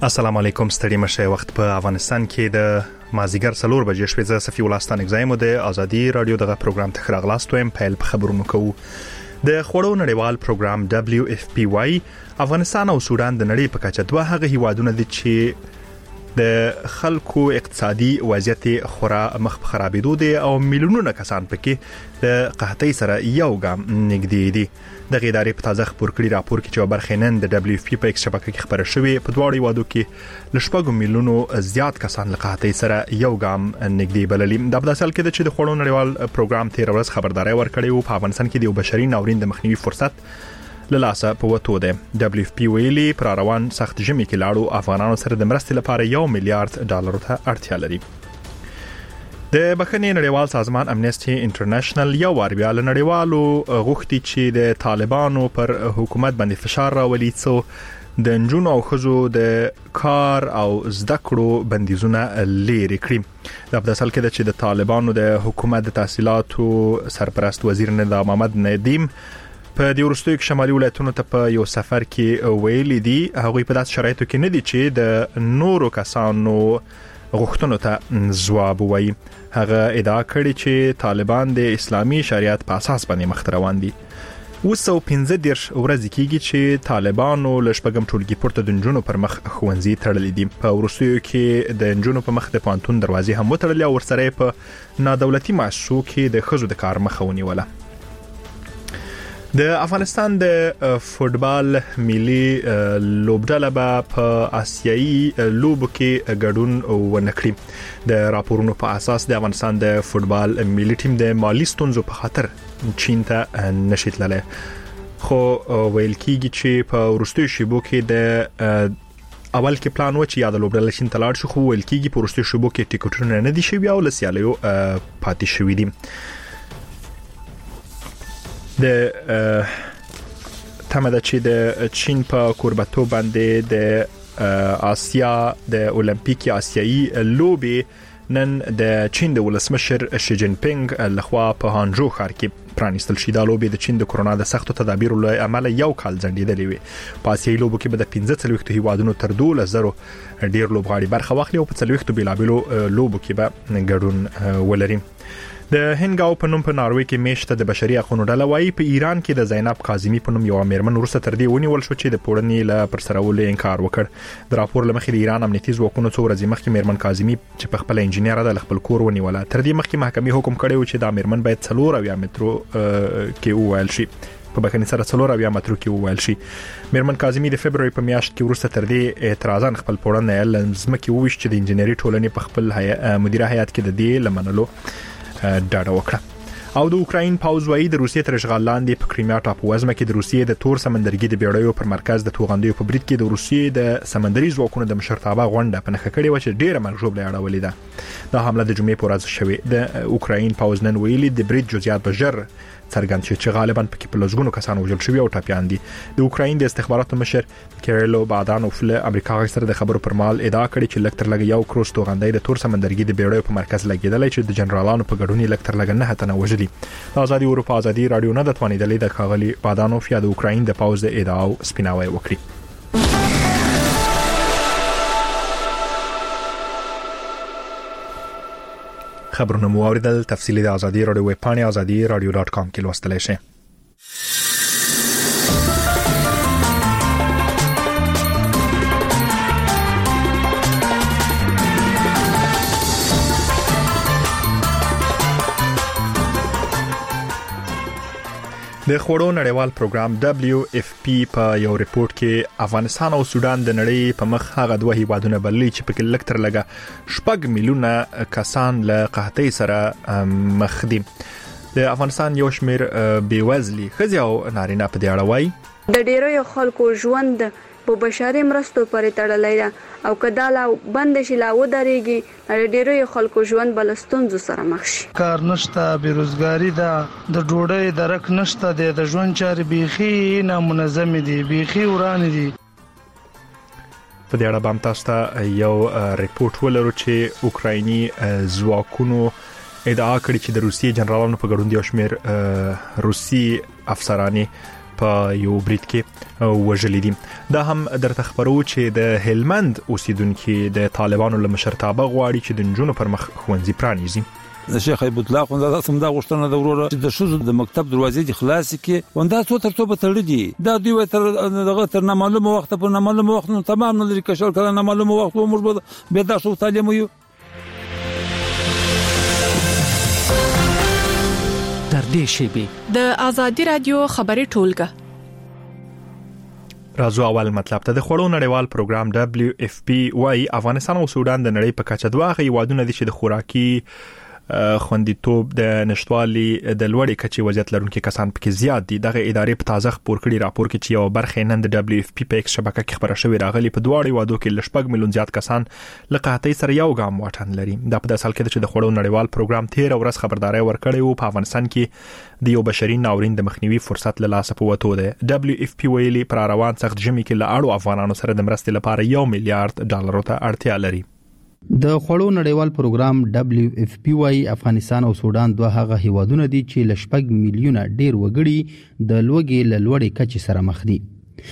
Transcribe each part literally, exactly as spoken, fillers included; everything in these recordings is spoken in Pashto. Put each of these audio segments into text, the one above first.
السلام علیکم ستړي مشه وخت په افغانستان کې د مازیګر څلور بجې شپې ز صفي ولستان اگزایم د ازادي رادیو دغه پروګرام ته خراغلاست ویم پیل په خبرونو کوو د خوړو نړیوال پروګرام دبليو اف پی واي افغانستان او سودان د نړۍ په کچه دوه هغه هیوادونه دي چې د خلکو اقتصادي وضعیت خورا مخ په خرابېدو دي او میلیونونه کسان پکې د قحطۍ سره یو ګام نږدې دي د ادارې په تازه خبر کړي راپور کې چې برخې نن د دبليو اف پی په ایکس شبکه کې خبره شوې په دواړو هیوادو کې لشپږ میلیونو زیات کسان له قحطۍ سره یو ګام نږدې بللي د ابداسل کې چې د خوړو نړیوال پروګرام تیر ورځ خبرداري ورکړې او په افغانستان کې د یو بشري ناورین د مخنیوي فرصت للاسه په وته ده دبليو اف پی ویلي پر روان سخت جمی کې لاړو افغانانو سره د مرستې لپاره یو میلیارډ ډالر ته اړتیا لري د بخښنې نړیوال سازمان امنیستي انټرنیشنل یو وار بیا له نړیوالو غوښتي چې د طالبانو پر حکومت باندې فشار راولي څو د نجونو او ښځو د کار او زده کړو بندیزونه لري کړی د ابداسل کې چې د طالبانو د حکومت د تحصیلاتو سرپرست وزیر نظام محمد ندیم په د ورستوي شمالي ولایتونو ته په یو سفر کې ویل دي هغه په داسې شرایطو کې نه دي چې د نورو کسانو غوښتنو ته ځواب وایي هغه ادعا کړې چې طالبان د اسلامي شریعت په اساس باندې مخ روان دي وسو پنځه دیرش ورځې کېږي چې طالبانو لشپږم ټولګي پورته د نجونو پر مخ خوندزي تړلې دي په ورستوي کې د نجونو په مخ د پانتون دروازې هم وتړلې او ورسره په نادولتي مؤسسو کې د خزو د کار مخه ونیوله د افغانستان د فوتبال ملي لوبډله به په آسیایي لوبو کې ګډون ونکړي د راپورونو په اساس د افغانستان د فوتبال ملي ټیم د مالی ستونزو په خاطر چین ته نشي تللی خو ویل کېږي چې په وروستیو شیبو کې د اول کې پلان و چې یاد لوبډله چین ته لاړ شي خو ویل کېږي په وروستیو شیبو کې ټیکټونه نه دي شوي او لسیالیو پاتې شوي دي د تمه چې د چین په کوربتو باندې د آسیا د اولمپیک آسیایي لوبي نن د چین د ولسمشر شي جین پینګ لخوا په هانجو ښار کې پرانیستل شي د لوبي د چین د کورونا د سختو تدابیرو له عمله یو کال ځنډیدلې وي په آسیایي لوبو کې به د پنځه څلوېښت هیوادونو تر دوه زره ډیر لوبغاړي برخه واخلي او په څلوېښت بیلابیلو لوبو کې به ګډون ولري د هنګاو په نوم په ناروې کې میشته د بشري حقوقو ډله وايي په ایران کې د زینب کاظمی په نوم یو امرمن ورسته تر دې ونیول شو چې د پوړنې له پرسرولو انکار وکړ د راپور لمخې د ایران امنیتي ځواکونو څو ورځې مخکې مرمن کاظمی چې په خپل انجنیر د خپل کور ونیوله تر دې مخکې محکمې حکم کړی و چې د امرمن باید څلور اویا مترو کې وویل شي په بخښنې سره څلور اویا مترو کې وویل شي مرمن کاظمی د فبرवरी په میاشت کې ورسته تر دې اعتراضان خپل پوړنې لمزمکه وویش چې د انجنیري ټولنې په خپل مدیره هیئت کې د دې لمنلو ډاډه وکړه او د اوکراین پاوز وایي د روسیې تر اشغال لاندې په کریمیا ټاپو وزمه کې د روسیې د تور سمندرګي د بیړیو پر مرکز د توغندیو په برید کې د روسیې د سمندري ځواکونو د مشرتابه غونډه په نخښه کړې و چې ډیره مرجوب لري اړولې ده دا حمله د جمعې په ورځ شوې د اوکراین پاوز نن ویلي د برید جزئیات به ژر څرګند شي چې غالبا پکې په لږونو کسان وژل شوي او ټاپیان دي د اوکراین د استخباراتو مشر کیریلو بادانوف له امریکا سره د خبرو پر مهال ادعا کړې چې لکتر لګ یو کروز توغندۍ د تور سمندرګي د بیړیو په مرکز لګیدلې چې د جنرالانو په ګډون لکتر لګ نه هتنه وژلي د ازادي اروپا ازادي رادیو نه د توانیدلې د خاغلی بادانوف یا د اوکراین د پاوز د ادعا سپیناوي وکړي خبرونه مو اوریدل تفصیلی د ازادي رادیو ویب پاڼه ازادي رادیو ډاټ کام کې لوستلی شئ د خوړو نړیوال پروګرام دبليو اف پی په یو ریپورت کې افغانستان او سودان د نړۍ په مخ هغه دوه هیوادونه بللي چې په کې لکتر لګه شپږ میلیونه کسان له قحطۍ سره مخ دي د افغانستان یو شمیر بیوزلي ښځې او نارینه په دې اړه وایي د ډیرو خلکو ژوند په بشري مرستو پورې تړلې ده او کدا لا بند شي لا ودرېږي د ډیرو خلکو ژوند بلستونزو سره مخ شي کار نشته بیروزګاری ده د ډوډۍ درک نشته د ژوند چارې بيخي نامنظم دي بيخي وران دي په دې اړه بام تاسو ته یو ریپورت ولرو چې اوکرایني ځواکونو ادعا کړې چې د روسیې جنرالانو په ګډون د شمیر روسي افسرانی په یو برید کې وژل دي. دا هم درته خبرو چې د هلمند اوسیدونکو د طالبانو له مشرتابه غواړي چې د نجونو پر مخ ښوونځي پرانیزي. د شیخ ایب الله خو دا سم دا غوښتنه د وروره چې د شوزو د مکتب دروازې د خلاص کې وندا څو تر څو به تړلي دا دوی تر دغه تر نه معلومه وخت په نه معلومه وخت نو تمام نه لري کښل کله نه معلومه وخت موږ به به دا شو تعلیم یو تر دې شی به د ازادي رادیو خبري ټولګه. راځو اول مطلب ته. د خوړو نړیوال پروګرام دبليو اف پی وايي افغانستان او سودان د نړۍ په کچه دوه هیوادونه دي چې د خوراکي خوندیتوب د نشټوالي د لوړې کچې وضعیت لرونکي کسان پکې زیات دي. دغه ادارې په تازه خبر کړي راپور کې چې یو برخه نن د دبليو اف پی په ایکس شبکه کې خبره شوې راغلي په دوه هیوادو کې لشپږ میلیون زیات کسان لقحتۍ سره یو ګام واټن لري. دا په داسې حال کې چې د خوړو نړیوال پروګرام تیر ورځ خبرداري ورکړې او په افغانستان کې د یو بشري ناورین د مخنیوي فرصت له لاسه پوتو ده. دبليو اف پی ویلي پر روان سخت جمی کې له اړو افغانانو سره د مرستې لپاره یو میلیارډ ډالر ته اړتیا لري. د خوړو نړیوال پروګرام دبليو اف پی وايي افغانستان او سودان دوه هغه هیوادونه دي چې لشپږ میلیونه ډیر وګړي د لوږې له لوړې کچې سره مخ دي.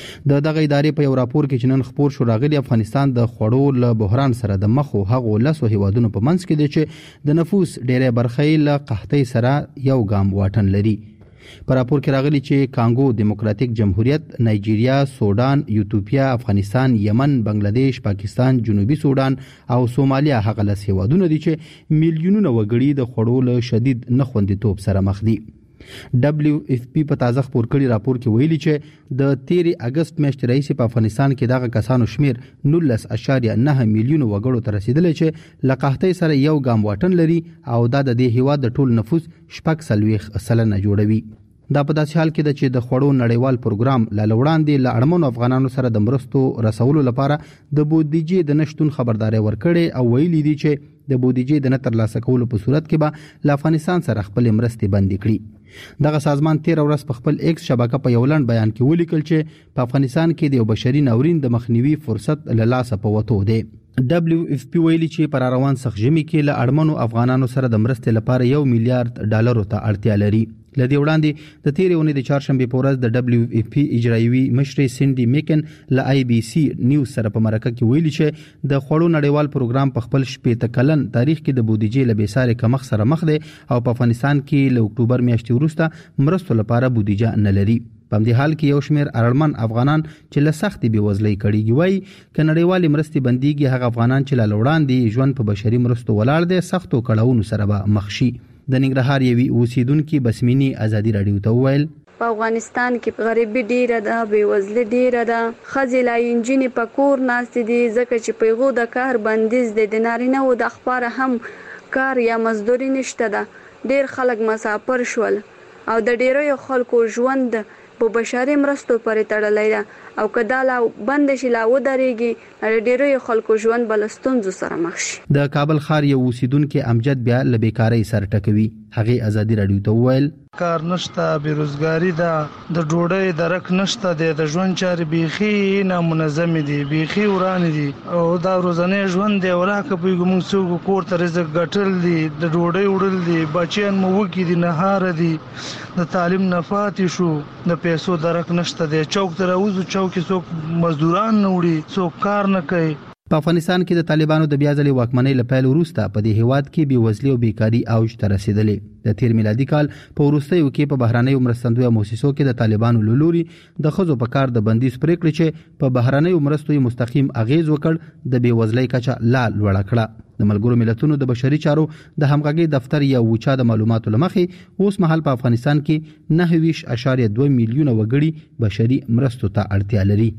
د دغه ادارې په یو راپور کې چې نن خبر شو راغلي افغانستان د خوړو له بحران سره د مخ او هغه لسو هیوادونو په منځ کې دي چې د نفوس ډیره برخه له قحطۍ سره یو ګام واټن لري. په راپور کې راغلي چې کانګو دیموکراتیک جمهوریت، نایجیریا، سودان، یوتوپیا، افغانستان، یمن، بنگلاديش، پاکستان، جنوبي سودان او سومالیا هغه لس هیوادونه دي چې میلیونونه وګړي د خوړو له شدید نخوندیتوب سره مخ دي. دبليو اف پی په تازه خبر کړي راپور کې ویلي چې د تیرې اگست میاشتې راهیسې په افغانستان کې دغه کسانو شمیر نولس اشاریه نه میلیون وګړو ته رسیدلی چې له قحطۍ سره یو ګام واټن لري او دا د دې هیواد د ټول نفوس شپږ سلويخ سلنه جوړوي. دا په داسې حال کې ده چې د خوړو نړیوال پروګرام لا وړاندې له اړمنو افغانانو سره د مرستو رسولو لپاره د بودیجې د نشټون خبرداري ورکړي او ویلي دي چې د بودیجې د نه ترلاسه کولو په صورت کې به له افغانستان سره خپل مرستې بندي کړي. دغه سازمان تیر ورځ په خپل ایکس شبکه په یو لنډ بیان کې ولیکل چې په افغانستان کې د یو بشري ناورین د مخنیوي فرصت له لاسه پوتو دی. دبليو اف پی ویلي چې پر روان سخت جمی کې له اړمنو افغانانو سره د مرستې لپاره یو میلیارډ ډالر ته اړتیا لري. لدی وړاندې د تیرې اونۍ د چهارشنبه په ورځ د دبليو اف پی اجرایوي مشرې سینډي میکن له آی بي سي نیوز سره په مرکه کې ویلي چې د خوړو نړیوال پروګرام په خپل شپږ کلن تاریخ کې د بودیجې له بیسارې کمښت سره مخ دی او په افغانستان کې له اکتوبر میاشتې وروسته مرستو لپاره بودیجه نه لري. په دې حال کې یو شمېر اړمن افغانان چې له سختې بېوزلۍ کړيږي وایي چې نړیوالې مرستې بنديږي هغه افغانان چې له وړاندې ژوند په بشري مرستو ولاړ دي سختو کړهونو سره به مخ شي. د ننګرهار یوې اوسیدونکو بسمینی ازادي رادیو ته وویل په افغانستان کې غریبي ډیره ده، بېوزلي ډیره ده، ښځې لا انجینې په کور ناستې دي ځکه چې پیغو د کار بندیز دی، د نارینه‌وو د خپاره هم کار یا مزدوري نشته ده. ډیر خلک مسافر شول او د ډیرو خلکو ژوند په بشري مرستو پورې تړلی ده او کدا لا بند شي لا ودرېږي ډیرو خلکو ژوند بل ستونزو سره مخ شي. د کابل ښار یو اوسیدونکو امجد بیا له بیکارۍ سر ټکوي. هغه ازادي رادیو ته وویل کار نشته، بیروزګاری ده، د ډوډۍ درک نشته دی، د ژوند چارې بیخي نامنظمې دي، بیخي ورانې دي او دا ورځنی ژوند دی ولاکه په موږ څوک کور ته رزق ګټل دي، د ډوډۍ وړل دي، بچیان مو وکي دي، نهار دي، د تعلیم نه پاتې شو، د پیسو درک نشته دی، چوک ته راوځو چوک کې څوک مزدوران نه وړي، څوک کار نه کوي. په افغانستان کې د طالبانو د بیا ځلې واکمنۍ له پیل وروسته په دې هیواد کې بېوزلي او بیکاري اوج ته رسیدلې. د تیر میلادي کال په وروستیو کې په بهرنیو مرستندویه مؤسسو کې د طالبانو له لوري د ښځو په کار د بندیز پریکړې چې په بهرنیو مرستو مستقیم اغیز وکړ د بېوزلۍ کچه لا لوړه کړه. د ملګرو ملتونو د بشري چارو د همغږي دفتر یا وچا د معلوماتو لمخې اوس مهال په افغانستان کې نه ویش اشاریه دوه میلیونه وګړي بشري مرستو ته اړتیا لري.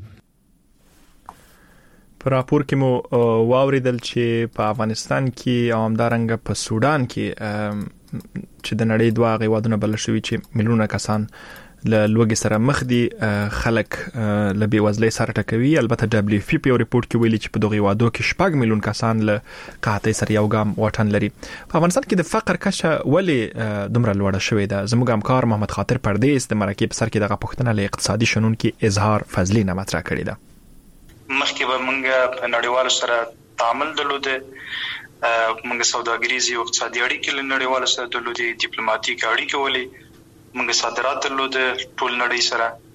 په راپور کې مو واوریدل چې په افغانستان کې او همدارنګه په سودان کې چې د نړۍ دوه غوادونه بل شوي چې میلیونه کسان له لوږې سره مخ دي خلک له بېوزلۍ سره ټکوي. البته دبليو اف پی په ریپورت کې ویلي چې په دغه هیوادو کې شپږ میلیون کسان له قحطۍ سره یو ګام واټن لري. په افغانستان کې د فقر کچه ولې دومره لوړه شوې ده؟ زموږ همکار محمد خاطر پردیس د مرکې په سر کې دغه پوښتنه له اقتصادي شنونکو اظهار فضلي نه مطرح کړې ده. مخکې به موږ په نړیوالو سره تعامل درلوده، موږ سوداګریزي او اقتصادي اړیکې له نړیوالو سره درلودې، ډیپلوماټیک اړیکې ولې، موږ صادرات درلوده ټول نړۍ سره،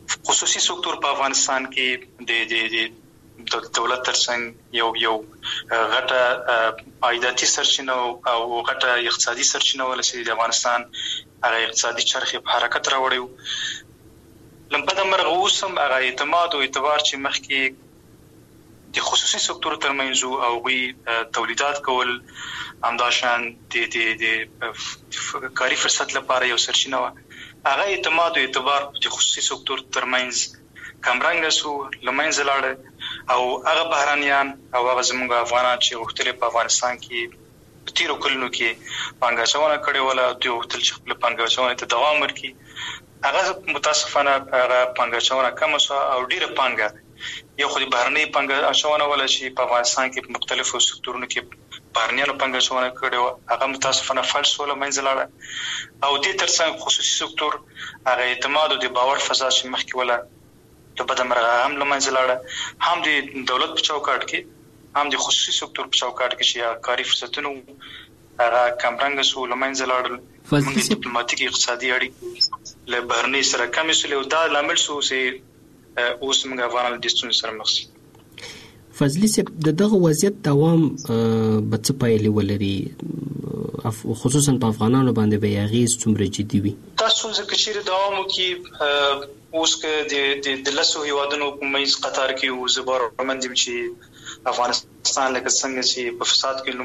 خصوصي سکتور په افغانستان کې د د د دولت ترڅنګ یو یو غټه عایداتي سرچینه او غټه اقتصادي سرچینه ولسی د افغانستان هغه اقتصادي چرخه په حرکت راوړیو لمبه د مرغ اوسم هغه اعتماد او اعتبار چې مخکې د خصوصي سکتور ترمنځ او وی تولیدات کول همداشان د د د کاري فرصت لپاره یو سرچینه هغه اعتماد او اعتبار د خصوصي سکتور ترمنځ کمرنګ سو لمنځه لاړ او هغه بهرانيان او هغه زموږ افغانان چې وختل په افغانستان کې په تیرو کلونو کې پانګاچونه کړي ولا دوی وختل چې خپل پانګاچونه ته دوام ورکړي هغه متاسفانه هغه پانګاچونه کم شو او ډیره پانګه یو خو د بهرنۍ پانګاچونه ولا چې په افغانستان کې په مختلفو سکتورونو کې بهرنیانو پانګاچونه کړي هغه متاسفانه فلس ولا منځ لاړ او د ترڅنګ خصوصي سکتور هغه اعتماد او د باور فضا چې مخکې ولا ته په دمرغه هم لمنځه لاړه هم د دولت په چوکاټ کې هم د خصوصي سکتور په چوکاټ کې چې کاري فرصتونه هغه کمرنګ سو لمنځه لاړل موږ ډیپلوماټیک اقتصادي اړیکې له بهرني سره کمې سو له دا لامل سو چې اوس موږ افغانان د ستونزې سره مخ شو فضلي صاحب د دغه وضعیت دوام به څه پایلې ولري خصوصا په افغانانو باندې به اغیز څومره جدي وي تاسو ځکه چې دوام وکي اوس کې د د لسو هیوادونو په منځ قطار کې او زبر مندم چې افغانستان لکه څنګه چې په فساد کې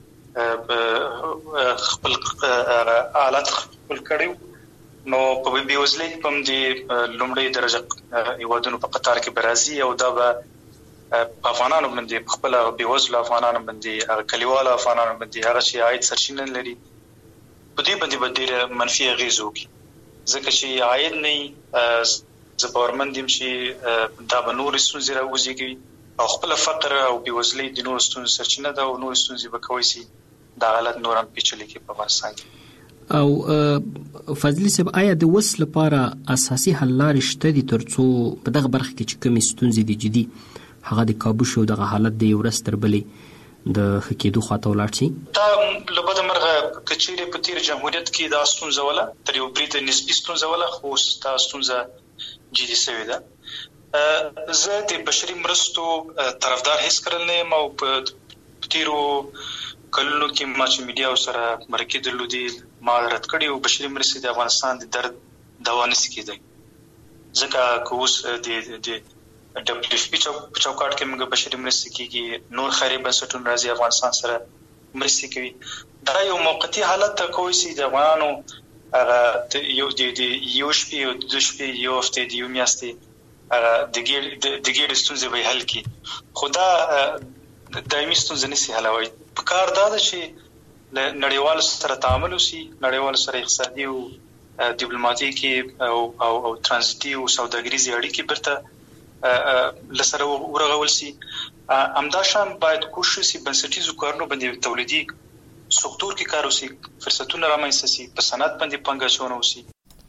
لومړی خپل حالات خپل کړیو نو په بیوزلۍ په دې لومړی درجه هیوادونو په قطار کې برازي او دا به په افغانانو باندې خپل بیوزل افغانانو باندې کلیوال افغانانو باندې هغه شي عاید سرچینه لري په دې باندې به ډېر منفي اغیز وکړي ځکه چې عاید نه زبرمندیم چې دا به نور ستونزې راوځي او خپل فقر او بیوزلۍ د نور ستونزې سرچینه ده او نور ستونزې به کوي سي دا غلط نور هم پیچلې کې په افغانستان کې او فضلي صاحب آیا د وس لپاره اساسي حل لارې شته دي ترڅو په دغه برخه کې چې کومې ستونزې دي جدي هغه د کابو شو دغه حالت د یو ورځ تر بلې د حقیقتو خاطر ولاړ شي دا لبد مرغه کچېره په تیر جمهوریت کې دا ستونزه ولا تر یو بریټ نسبی ستونزه ولا خو ستا ستونزه جدي شوې ده زه د بشري مرستو طرفدار هیڅ کړل نه مو په تیرو کلونو کې ما چې میډیا سره مرکه درلودي ما رد کړی او بشري مرستې د افغانستان د درد دوا نس کېدای ځکه کوس د د دبليو اف پی په چوکاټ کې موږ بشري مرستې کېږي نور خیري بنسټونه راځي افغانستان سره مرستې کوي دا یو موقتی حالت کوي چې د افغانانو هغه یو د یو شپې او د شپې یو هفته د یو میاشتې هغه د ګیر د ګیر ستونزې به حل کی خدا دایمي ستونزې نشي حلوي په کار دا چې نړیوال سره تعامل وشي نړیوال سره اقتصادي او ډیپلوماټیکي او او او ترانزیتي او سوداګریزي اړیکې برته لسره ورغول سي امداشان باید کوشش سي بنسټیزو کارونو باندې تولیدي سکتور کې کار وسي فرصتونه رامنځته سي په صنعت باندې پنګاچونه وسي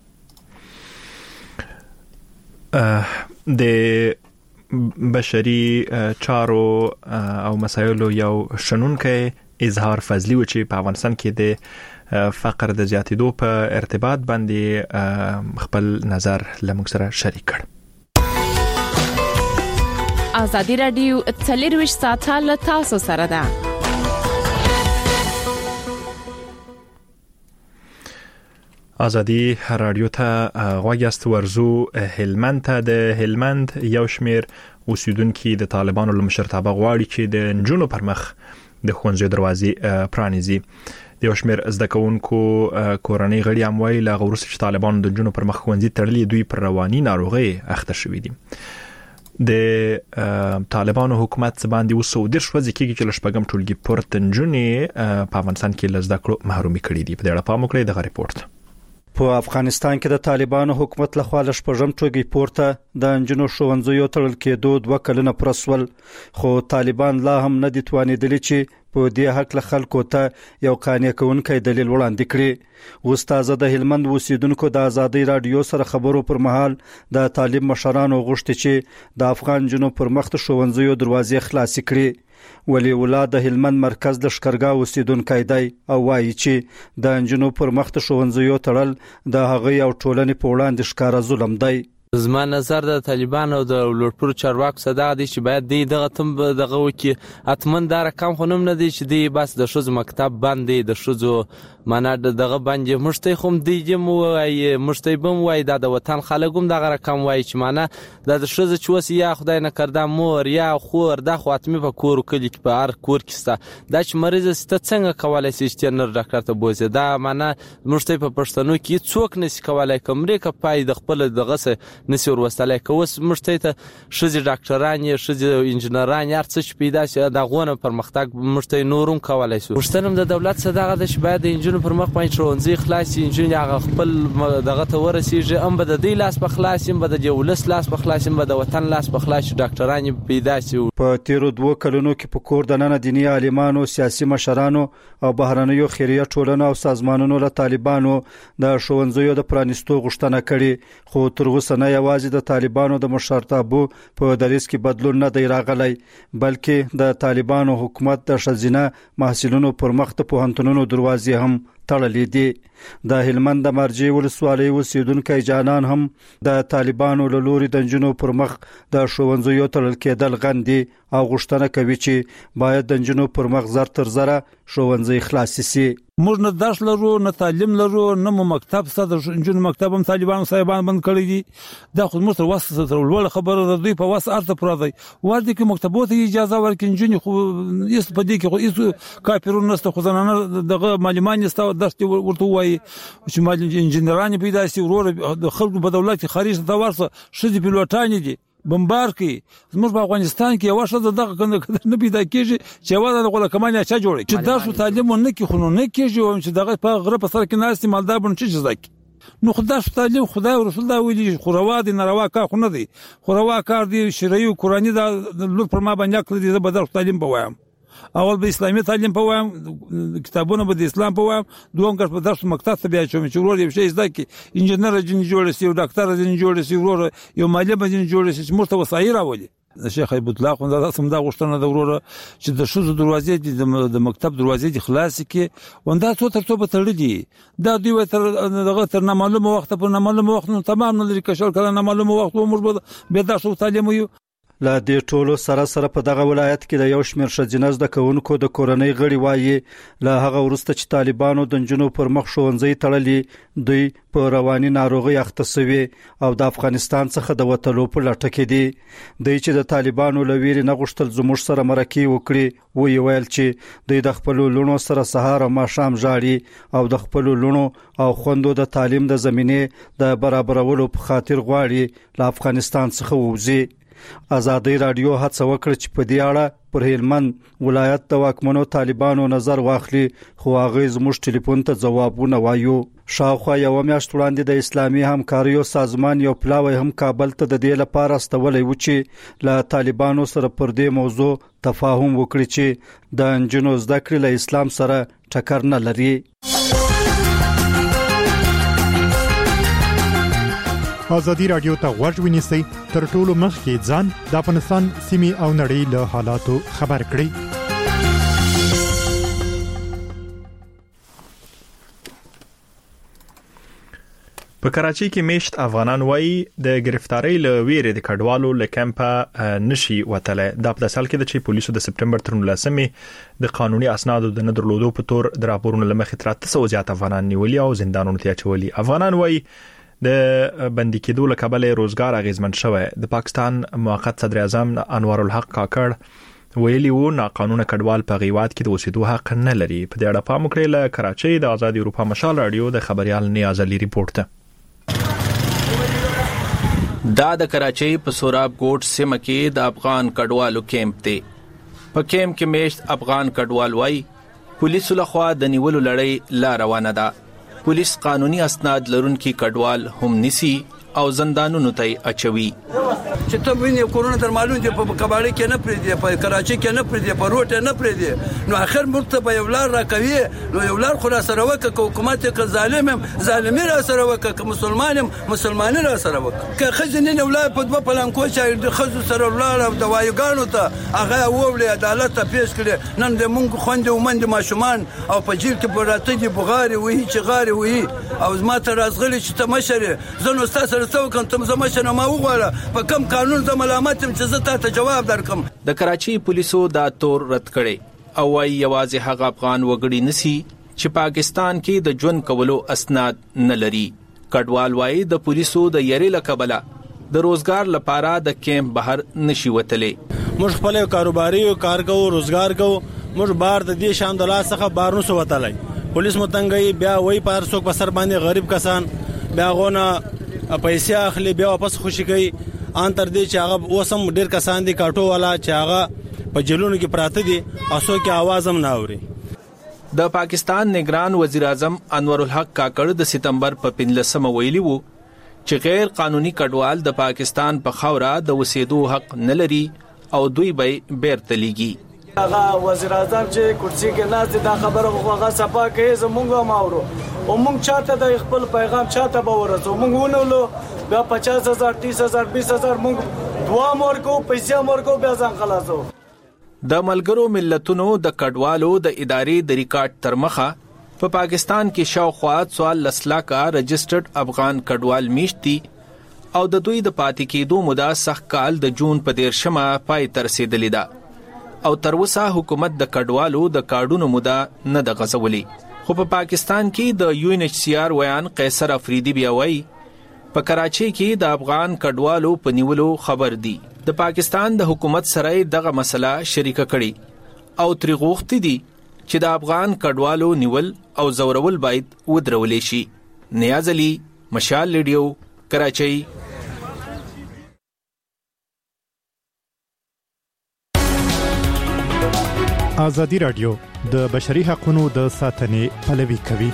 د بشري چارو او مسایلو یو شنونکې اظهار فضلی و چې په افغانستان کې د فقر د زیاتېدو په ارتباط باندې خپل نظر لموږ سره شریک کړ ازادي رادیو څلرویشت ساعته له تاسو سره ده ازادي رادیو ته غوږیاست ورزو هلمند ته د هلمند یو شمیر اوسیدونکو د طالبانو له مشرتابه غواړي چې د نجونو پر مخ د ښوونځي دروازې پرانیزي د یو شمیر زده کوونکو کورنۍ غړي هم وایي لا غوړس چې طالبانو د نجونو پر مخ ښوونځي تړلي دوی پر رواني ناروغي اخته شوې دي د طالبانو حکومت باندې وسو د شوځي کې چې لشپګم ټولګي پورته نجونې په افغانستان کې لزده کړو محرومي کړې دي په اړه پام وکړئ د ریپورت په افغانستان کې د طالبانو حکومت لخوا لشپږم ټولګي پورته د انجنونو ښوونځیو تړل کېدو دوه کلونه پرسول خو طالبان لا هم نه دي توانېدلي چې په دې حق له خلکو ته یو قانع کوونکی دلیل وړاندې کړي استاد د هلمند اوسیدونکو د ازادي رادیو سره خبرو پر مهال د طالب مشرانو غوښتي چې د افغان جنو پر مخ ته ښوونځیو دروازې خلاص کړي ولی ولاد د هلمند مرکز د شکرګاو اوسیدونکو دی او وایي چې د انجنو پر مخ ته ښوونځیو تړل د هغه یو ټولنې په وړاندې ښکارا ظلم دی زما نظر د طالبان او د لوټپور چارواکو صدا دي چې باید دی دغه تم دغه وکي اتمن دا رقم خونم نه دي چې دی بس د شوز مکتب باندې د شوزو معنا دغه باندې مشتي خوم دی مو وای مشتي بم وای د وطن خلګوم دغه رقم وای چې معنا د شوز چوس یا خدای نه کړدا مور یا خور د خواتمه په کور کلی کې په هر کور کې ستا د چې مریض ست څنګه کولای شي چې نر ډاکټر ته بوزي دا معنا مشتي په پښتنو کې څوک نشي کولای کومري ک پای د خپل دغه نسی ورستلای کوس مشته ته شزي ډاکټران یا شزي انجنیران یا څه پیدا شي د غونه پرمختګ مشته نورم کولای شي مشتنم د دولت صداغه د شبای د انجن پر مخ باندې شونځي خلاصي انجن هغه خپل دغه ته ورسیږي ام بد د لاس په خلاصیم بد د ولس لاس په خلاصیم بد وطن لاس په خلاص ډاکټران پیدا شي په تیرو دوه کلونو کې په کور د نن دینی عالمانو سیاسي مشرانو او بهرنیو خیریه ټولنو او سازمانونو له طالبانو د شونځیو د پرانستو غوښتنه کړي خو تر اوسه نه یوازې د طالبانو د مشرتابو په دریس کې بدلون نه دی راغلی بلکې د طالبانو حکومت د شزینه محصلینو پر مخ ته پوهنتونونو دروازې هم تړلې دي د هلمند د مرجې ولسوالۍ اوسیدونکو جانان هم د طالبانو له لوري د جنونو پر مخ د ښوونځیو تړل کېدل غندي او غوښتنه کوي چې باید د جنونو پر مخ زر تر زره ښوونځي خلاص شي موږ نه درس لرو نه تعلیم لرو نه مو مکتب څه د جنونو مکتب هم طالبانو صاحبان بند کړی دي دا خو موږ تر وسه تر ول خبره د دوی په واسه ارته پر دی ورته کې مکتبوت اجازه ورکړي جنونو خو یس په دې کې خو هیڅ کاپیرون نسته خو زنانه دغه معلومان نسته درس ورته وایي چې مال انجنیران پیدا شي ورور د خلکو په دولت خارج ته ورسه شدي پیلوټان دي بمبار کی زموږ په افغانستان کې یو شته دغه کنه نه پیدا کیږي چې واده د غوړه کمانه چا جوړي چې دا شو تعلیم نه کی خو نه کیږي او چې دغه په غره په سر کې نه استعمالدار بن چې ځکه نو خدای تعلیم خدای او رسول الله ویلي خو روا دي نه روا کار خو نه دي خو روا کار دي شرعي او قرآني دا لور پر ما باندې کړی دي بدل تعلیم په وایم اول به اسلامي تعلیم په وایم کتابونه به د اسلام په وایم دوم کار په درس مکتب ته بیا چې ورور یو شی زده کی انجنیر جن جوړ شي او ډاکټر جن جوړ شي ورور یو مالي به جن جوړ شي چې مرته وسایل راولي د شیخ ایب الله خو دا سم دا غوښتنه د ورور چې د شوزو دروازې د مکتب دروازې د خلاص کې وندا څو تر څو به تړلې دا دوی تر دغه تر نه معلومه وخت په نه معلومه وخت نو تمام نه لري کښل کله نه معلومه وخت موږ به دا شو تعلیم یو لا دې ټولو سره سره په دغه ولایت کې د یو شمېر ښځینه زده کوونکو د کورنۍ غړي وایي له هغه وروسته چې طالبانو د نجونو پر مخ ښوونځي تړلي دوی په رواني ناروغي اخته شوي او د افغانستان څخه د وتلو په لټه کې دي دوی چې د طالبانو له ویرې نه غوښتل زموږ سره مرکې وکړي وی ویل چې دوی د خپل لونو سره سهار او ماښام ژاړي او د خپل لونو او خوندو د تعلیم د زمینې د برابرولو په خاطر غواړي له افغانستان څخه ووځي ازادي رادیو هڅه وکړه چې په دې اړه پر هلمند ولایت د واکمنو طالبانو نظر واخلي خو هغه زموږ ټلیفون ته ځوابونه وایو شاوخوا یو میاشت وړاندې د اسلامي همکاریو سازمان یو پلاوی هم کابل ته د دې لپاره استولې و چې له طالبانو سره پر دې موضوع تفاهم وکړي چې د انجنونو زده کړې له اسلام سره ټکر نه لري ازادي رادیو ته غوږ ونیسئ تر ټولو مخکې ځان د افغانستان سیمې او نړۍ له حالاتو خبر کړئ په کراچۍ کې میشت افغانان وایي د گرفتاری له ویرې د کډوالو له کمپه نشي وتله د په سال کې د چي پولیسو د سپټمبر تر نولسمې د قانوني اسنادو د نه درلودو په تور د راپورونو لمخې تر تاسو زیات افغانان نیولي او زندانونو ته اچولي افغانان وایي د بندي کېدو له کبله روزګار اغیزمن شوی د پاکستان موقت صدر اعظم انوار الحق کاکړ ویلي وو ناقانونه کډوال په غیوات کې د اوسېدو حق نه لري په دې اړه پام وکړئ له کراچۍ د آزاد اروپا مشال رادیو د خبريال نیاز علي ریپورت ته دا د کراچۍ په سوراب کوټ سیمه کې د افغان کډوالو کیمپ دی په کیمپ کې میشت افغان کډوال وای پولیسو لخوا د نیولو لړۍ لا روانه ده پولیس قانوني اسناد لرونکي کډوال هم نسی او زندانونو ته اچوي چې ته وینې کورونه در معلوم دي په کباړي کې نه پرې دي په کراچۍ کې نه پرې دي په روټ نه پرې دي نو اخر مرته په یو لار راکوي نو یو لار خو را سره وکړه حکومت کې ظالم ظالمي را سره وکړه مسلمان مسلمانۍ را سره وکړه که خزینه یو لار په دوه پلان کو چې د خزو سره لار او د وایګانو ته هغه وولې عدالت ته پیش کړي نن د مونږ خوند او مند ماشومان او په جیل کې براته دي بغاري وې چې غاري وې او زما ته رازغلي چې ته مشره زنه استاد سره څو کوم تم زما شنه ما وغواړه په کم قانون زما ملامت يم چې زه ته جواب درکم. د کراچي پولیسو دا تور رد کړي او وايي یوازې هغه افغان وګړي نسی چې پاکستان کې د ژوند کولو اسناد نه لري. کډوال وايي د پولیسو د یری لکبله د روزګار لپاره د کیمپ بهر نشي وتلې. موږ خپل کاروباري او کار کوو روزګار کوو موږ بار د دې شان د لاس څخه بار نو وتلای. پولیس متنګي بیا وای پر څوک په سر باندې غریب کسان بیا غونه پیسې اخلي بیا واپس خوشي کوي ان تر دې چې هغه اوسم ډیر کسان دي کاټو والا چې هغه په جلونو کې پراته دي اسو کې आवाज هم نه اوري. د پاکستان نگران وزیر اعظم انور الحق کاکړ د سپتمبر په پنځلسمه ویلي وو چې غیر قانوني کډوال د پاکستان په خوره د وسیدو حق نه لري او دوی به بیرته لیږي. هغه وزیر اعظم چې کرسي کې ناست دا خبره هغه صفا کوي زمونږه ماورو او مونږ چاته د خپل پیغام چاته به ورسو مونږ ونولو بیا پچاس هزار تیس هزار بیس هزار مونږ دوا مور کو پیسې مور کو بیا ځان خلاصو. د ملګرو ملتونو د کډوالو د ادارې د ریکارډ تر مخه په پا پاکستان کې شاوخوا څوال لسلاکه رجسټرډ افغان کډوال میشتي او د دوی د پاتې کېدو موده سخت کال د جون په دیرشمه پای ته رسېدلې ده او تر اوسه حکومت د کډوالو د کارډونو موده نه د غځولې. خو په پا پاکستان کې د یو ان ایچ سی آر ویان قیصر افریدي بیا وایي په کراچۍ کې د افغان کډوالو په نیولو خبر دي. د پاکستان د حکومت سره دغه مسله شریکه کړي او تری غوښتي دي چې د افغان کډوالو نیول او زورول باید ودرولې شي. نیاز علي مشال ریډیو کراچۍ. ازادي رادیو د بشري حقوقو د ساتنې پلوي کوي.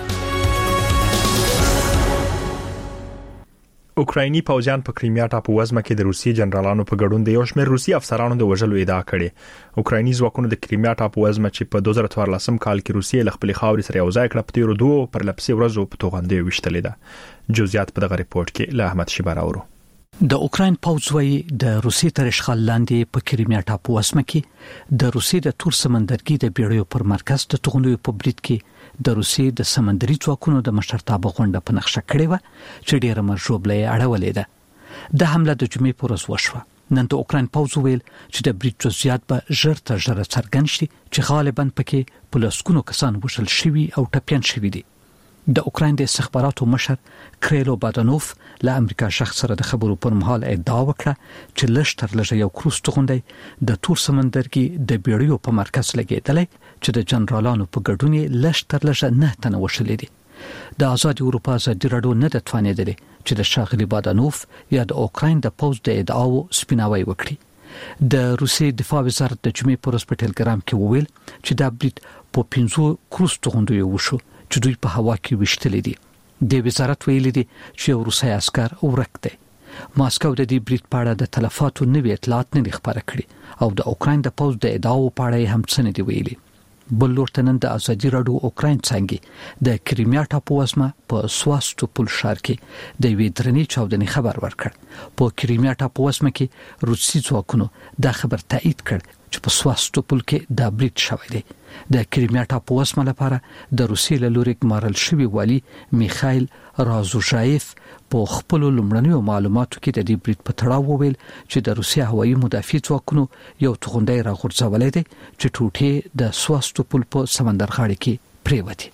اوکرایني پوځیان په کریمیا ټاپو وزمه کې د روسي جنرالانو په ګډون د یو شمېر روسي افسرانو د وژلو ادعا کړې. اوکرایني ځواکونو د کریمیا ټاپو وزمه چې په دوه زره څوارلسم کال کې روسي له خپل خاورې سره یو ځای کړه په تیرو دوه پر لپسې ورځو په توغندې وشتلې ده. جزئیات په دغه ریپورت کې له احمد شیبار اورو. د اوکراین پوځ وايي د روسي تر اشغال لاندې په کریمیا ټاپو وسمه کې د روسي د تور سمندرګي د بیړیو پر مرکز د توغندوی په برید کې د روسي د سمندري ځواکونو د مشرتابه غونډه په نقشه کړې و چې ډېر مرجوبلې اړولې ده. د حمله د جمعې پر ورځ وشوه. نن د اوکراین پوځ ویل چې د برید جزئیات به ژر تر ژره څرګند شي چې غالبا پکې په لسګونو کسان وژل شوي او ټپيان شوي دي. د اوکراین د استخباراتو مشر کریلو بادانوف له امریکا شخص سره د خبرو پر مهال ادعا وکړه چې لشتر لږه یو کروز توغندې د تور سمندرګي د بیړیو په مرکز لګیدلې چې د جنرالانو په ګډون لشتر لږه نه تنه وشلې دي. د آزاد اروپا ازادي راډیو نه د توانیدلې چې د شاغلي بادانوف یا د اوکراین د پوځ د ادعاو سپیناوي وکړي. د روسي دفاع وزارت د جمعې پر ورځ په ټلګرام کې وویل چې دا برید په پنځو کروز توغندو وشو چې دوی په هوا کې وشتلې دي. د وزارت ویلي دي چې یو روسي عسكر ورک دی. ماسکو د دې برید په اړه د تلفاتو نوې اطلاعات نه خبره کړي او د اوکراین د پوځ د ادعاو په اړه هم څه نه دی ویلي. بل لورته نن د ازادي راډیو اوکراین څنګه د کریمیا ټاپو وسمه په سواستوپول ښار کې د وی درنې چاودنې خبر ورکړ. په کریمیا ټاپو وسمه کې روسي ځواکونو دا خبر تایید کړ چې په سواستوپول کې د برید شوی دی. د کریمیا ټاپو وسمه لپاره د روسي له لوري ګمارل شوی والی میخایل رازوژایف په خپل لومړنیو معلوماتو کې د دې برید په تړاو وویل چې د روسي هوایي مدافع ځواکونو یو توغندی راغورځولې دي چې ټوټې د سواستوپول په سمندرغاړي کې پریوتي.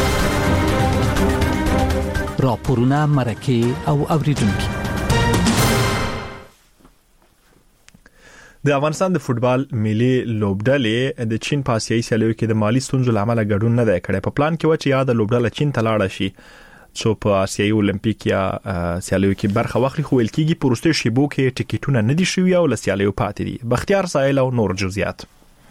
راپورونه مرکه او اوریدونکو. د افغانستان د فوتبال ملي لوبډلې د چین په آسیایي سیالیو کې د مالی ستونزو لامل ګډون نه دی کړی. په پلان کې و چې یا د لوبډله چین ته لاړه شي څو په آسیایي اولمپیک یا سیالیو کې برخه واخلي، خو ویل کېږي په وروستیو شیبو کې ټیکټونه نه دي شوي او له سیالیو پاتې دي. بختیار سایل او نور جزئیات.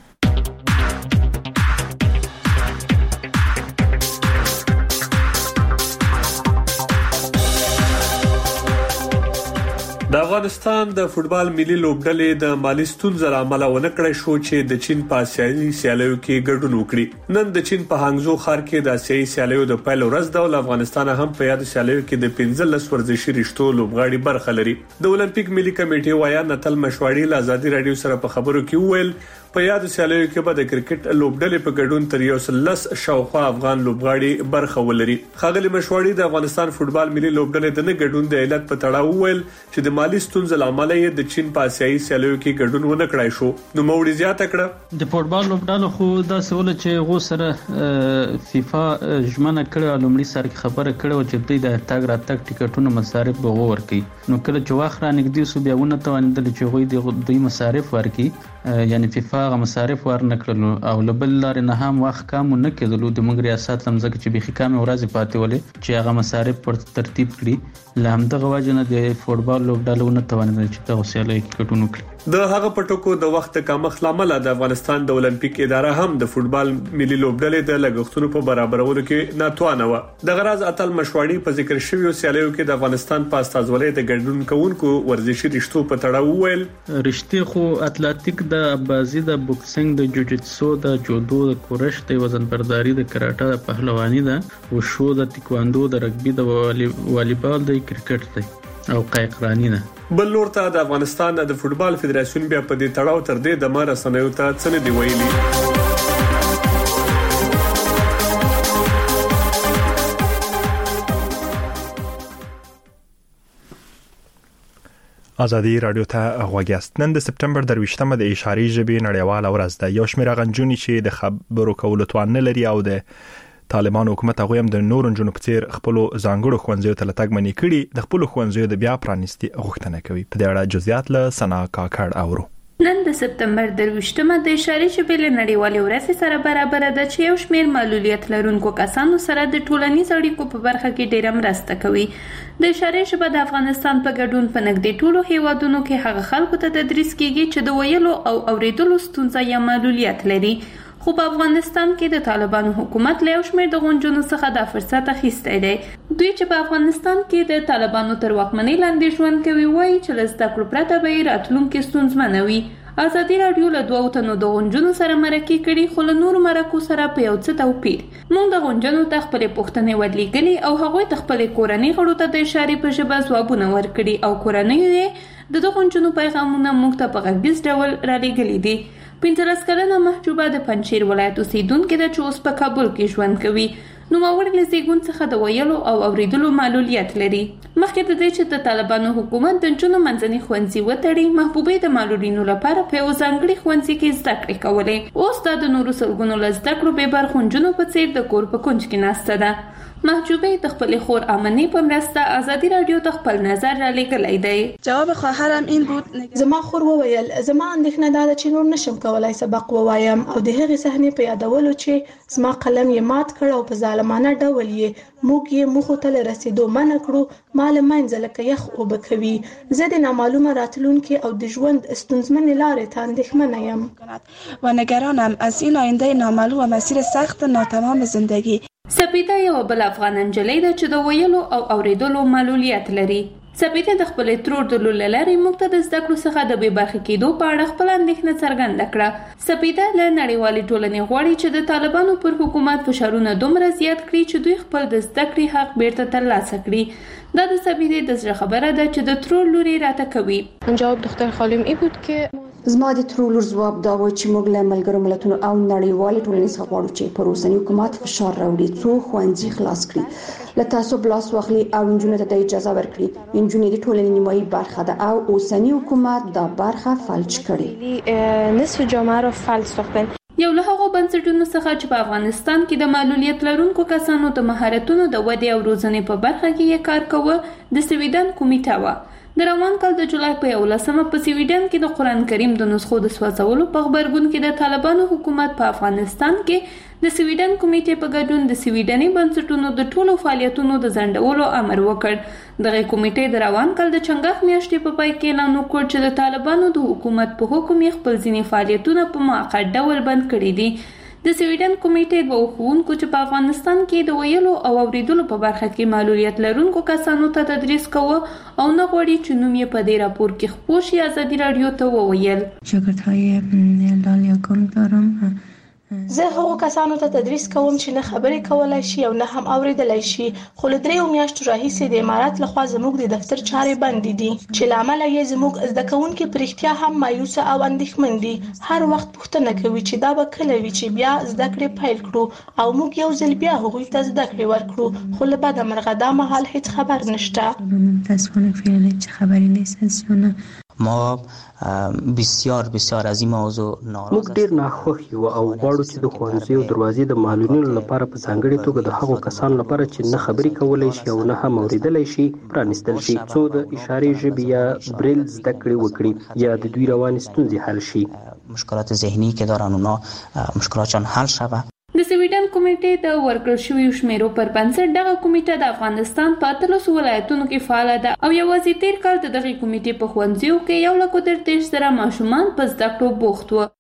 د افغانستان د فوتبال ملي لوبډلې د مالی ستونزو لامل ونه کړی شو چې د چین په آسیایي سیالیو کې ګډون وکړي. نن د چین په هانګزو ښار کې د آسیایي سیالیو د پیل ورځ ده او افغانستان هم په یاد سیالیو کې د پنځلس ورزشي رشتو لوبغاړي برخه لري. د اولمپیک ملي کمیټې وایي نتل مشواړي له ازادي رادیو سره په خبرو کې وویل په یاد سیالیو کې به د کرکټ لوبډلې په ګډون تر یو سل لس شاوخوا افغان لوبغاړي برخه ولري. ښاغلي مشواړي د افغانستان فوټبال ملي لوبډلې د نه ګډون د علت په تړاو ویل چې د مالی ستونزې لامل یې د چین په آسیایي سیالیو کې ګډون ونه کړای شو. نو موړي زیاته کړه د فوټبال لوبډلو خو دا سوال چې غو سره فیفا ژمنه کړه لومړی سر خبره کړه چې دوی د تاګ راتګ ټیکټونو مصارف به ورکړي. نو کله چې واخ را نږدې سو بیا ونه توانیدل چې غوي د دوی مصارف ورکړي یعنی فیفا غو مصارف ورنکړل او لبل لار نه هم واخ کم نه کېدلو د موږ ریاست لمزه چې بيخي کم ورځ پاتې ولې چې هغه مصارف پر ترتیب کړي لامده غواجنه د فوټبال لوبډلو نه توانیدل چې تاسو سیالي کټونو کړي. د هغه پټکو د وخت کمښت لامل د افغانستان د اولمپیک اداره هم د فوټبال ملي لوبډلې د لګښتونو په برابرولو کې ناتوانه و. د غراز اتل مشواړي په ذکر شویو سیالیو کې د افغانستان په استازولۍ د ګډون کوونکو ورزشي رشتو په تړاو ویل رشتي خو اتلټیک د بازي د بوکسینګ د جوجیتسو د جودو د کورش د وزن برداري د کراټه د پهلواني د وشو د تکواندو د رګبي د والیبال د کرکټ دی او قایقرانی نه. بل لور ته د افغانستان د فوټبال فدراسیون بیا په دې تړاو تر دې د مار سنوي ته څنګه دی ویلي. ازادي رادیو ته غوږیاست. نن د سپټمبر درویشتمه د اشاري ژبې نړیواله ورځ ده. یو شمېر غنجونی چې د خبرو کولو توان نه لري او د طالبان حکومت هغه هم د نور جنونو په څیر خپل ځانګړو خوندزیو ته لټګ منی کړي د خپل خوندزیو د بیا پرانیستي غوښتنه کوي. په دې اړه جزئیات له سنا کاکړ اورو. نن د سپټمبر درویشتمه د اشاري ژبې نړیوالې ورځ سره برابر ده چې یو شمېر معلولیت لرونکو کسانو سره د ټولنیز اړیکو په برخه کې ډېره مرسته کوي. د اشاري ژبه د افغانستان په ګډون په نږدې ټولو هیوادونو کې هغه خلکو ته تدریس کیږي چې د ویلو او اوریدلو ستونزه یا معلولیت لري. خو په افغانستان کې د طالبانو حکومت له یو شمېر د غونډونو څخه د فرصت اخیستی دی. دوی چې په افغانستان کې د طالبانو تر واکمنۍ لاندې ژوند کوي وایي چې له زده کړو پرته به یې راتلونکي ستونزمنه وي. ازادي راډیو له دوو تنو د غونډونو سره مرکه کړي خو له نورو مرکو سره په یو څه توپیر. موږ د غونډونو ته خپلې پوښتنې ورلېږلې او هغوی ته خپلې کورنۍ غړو ته د اشارې په ژبه ځوابونه ورکړي او کورنۍ یې د دغو غونډونو پیغامونه موږ ته په غږیز ډول رالېږلي دي. پنځلس کلنه محجوبه د پنجشیر ولایت اوسیدونکې ده چې اوس په کابل کې ژوند کوي. نوموړې له زیږون څخه د ویلو او اوریدلو معلولیت لري. مخکې د دې چې د طالبانو حکومت د نجونو منځني ښوونځي وتړي محبوبې د معلولینو لپاره په یو ځانګړي ښوونځي کې زده کړې کولې. اوس دا د نورو سلګونو له زده کړو بې برخو نجونو په څیر د کور په کونج کې ناسته ده. محجوبه د خپل خور امنی په مرسته ازادي رادیو ته خپل نظر را لګلای دی. جواب خواهرم این بود زما خور وویل زما اندېښنه دا ده چې نور نشم کولای سبق ووایم او د هغې صحنې په یادولو چې زما قلم یې مات کړ او په ظالمانه ډول یې موږ یې مخو ته له رسېدو منع کړو. ما له منځه لکه یخ اوبه کوي. زه د نامعلومه راتلونکي او د ژوند ستونزمنې لارې ته اندېښمنه یم و نگرانم از این آینده نامعلوم و مسیر سخت ناتمام زندگی. سپیده یو بل افغان نجلۍ ده چې د ویلو او اوریدلو معلولیت لري. سپیده د خپل ترور د لولې لارې موږ ته د زده کړو څخه د بې برخې کېدو په اړه خپل اندېښنه څرګنده کړه. سپیده له نړیوالې ټولنې غواړي چې د طالبانو پر حکومت فشارونه دومره زیات کړي چې دوی خپل د زده کړې حق بیرته ترلاسه کړي. دا د سپیده د زړه خبره ده چې د ترور لوري راته کوي. جواب دختر خالم ای بود که زما د ترور لور ځواب دا و چې موږ له ملګرو ملتونو او نړیوالې ټولنې څخه غواړو چې پر اوسني حکومت فشار راوړي څو ښوونځي خلاص کړي، له تعصب لاس واخلي او نجونو ته د اجازه ورکړي. نجونې د ټولنې نیمایي برخه ده او اوسني حکومت دا برخه فلج کړي. نصف جامعه را فلج ساختن. یو له هغو بنسټونو څخه چې په افغانستان کې د معلولیت لرونکو کسانو د مهارتونو د ودې او روزنې په برخه کې یې کار کوه د سویډن کمیټه وه. د روان کال د جولای په یولسمه په سویډن کې د قرآن کریم د نسخو د سوځولو په خبرګون کې د طالبانو حکومت په افغانستان کې د سویډن کمیټې په ګډون د سویډني بنسټونو د ټولو فعالیتونو د ځنډولو امر وکړ. دغه کمیټې د روان کال د چنګاښ میاشتې په پای کې اعلان وکړ چې د طالبانو د حکومت په حکم یې خپل ځینې فعالیتونه په موقت ډول بند کړي دي. د سویډن کمیټې دوه ښوونکو چې په افغانستان کې د ویلو او اوریدلو په برخه کې معلولیت لرونکو کسانو ته تدریس کوه او نه غواړي چې نوم یې په دې راپور کې خپور شي ازادي رادیو ته وویل. شاګردهای لال یکم دارم زه هغو کسانو ته تدریس کوم چې نه خبرې کولای شي او نه هم اوریدلای شي، خو له دریو میاشتو راهیسې د امارات لخوا زموږ د دفتر چارې بندې دي چې له امله یې زموږ زده کوونکي په رښتیا هم مایوسه او اندېښمن دي. هر وخت پوښتنه کوي چې دا به کله وي چې بیا زده کړې پیل کړو او موږ یو ځل بیا هغوی ته زده کړې ورکړو، خو له بده مرغه دا مهال هیڅ خبر نشته. متاسفانه فعلا هیچ خبری نیست از شما. ما بسیار بسیار از این موضوع ناراض موږ ډیر ناخوښ یو او غواړو چې د ښوونځیو دروازې د معلولینو لپاره په ځانګړي توګه د هغو کسانو لپاره چې نه خبرې کولای شي او نه هم اوریدلای شي پرانیستل شي، څو د اشارې ژبې یا بریل زده کړې وکړي یا د دوی رواني ستونزې حل شي. مشکلات ذهنی که دارن اونا مشکلاتشان حل شود. د سویډن کمیټې د ورکړل شویو شمیرو پر بنسټ دغه کمیټه د افغانستان په اتلسو ولایتونو کې فعاله ده او یوازې تیر کال د دغه کمیټې په ښوونځیو کې یو لک دېرش زره ماشومان په زده کړو بوخت وو.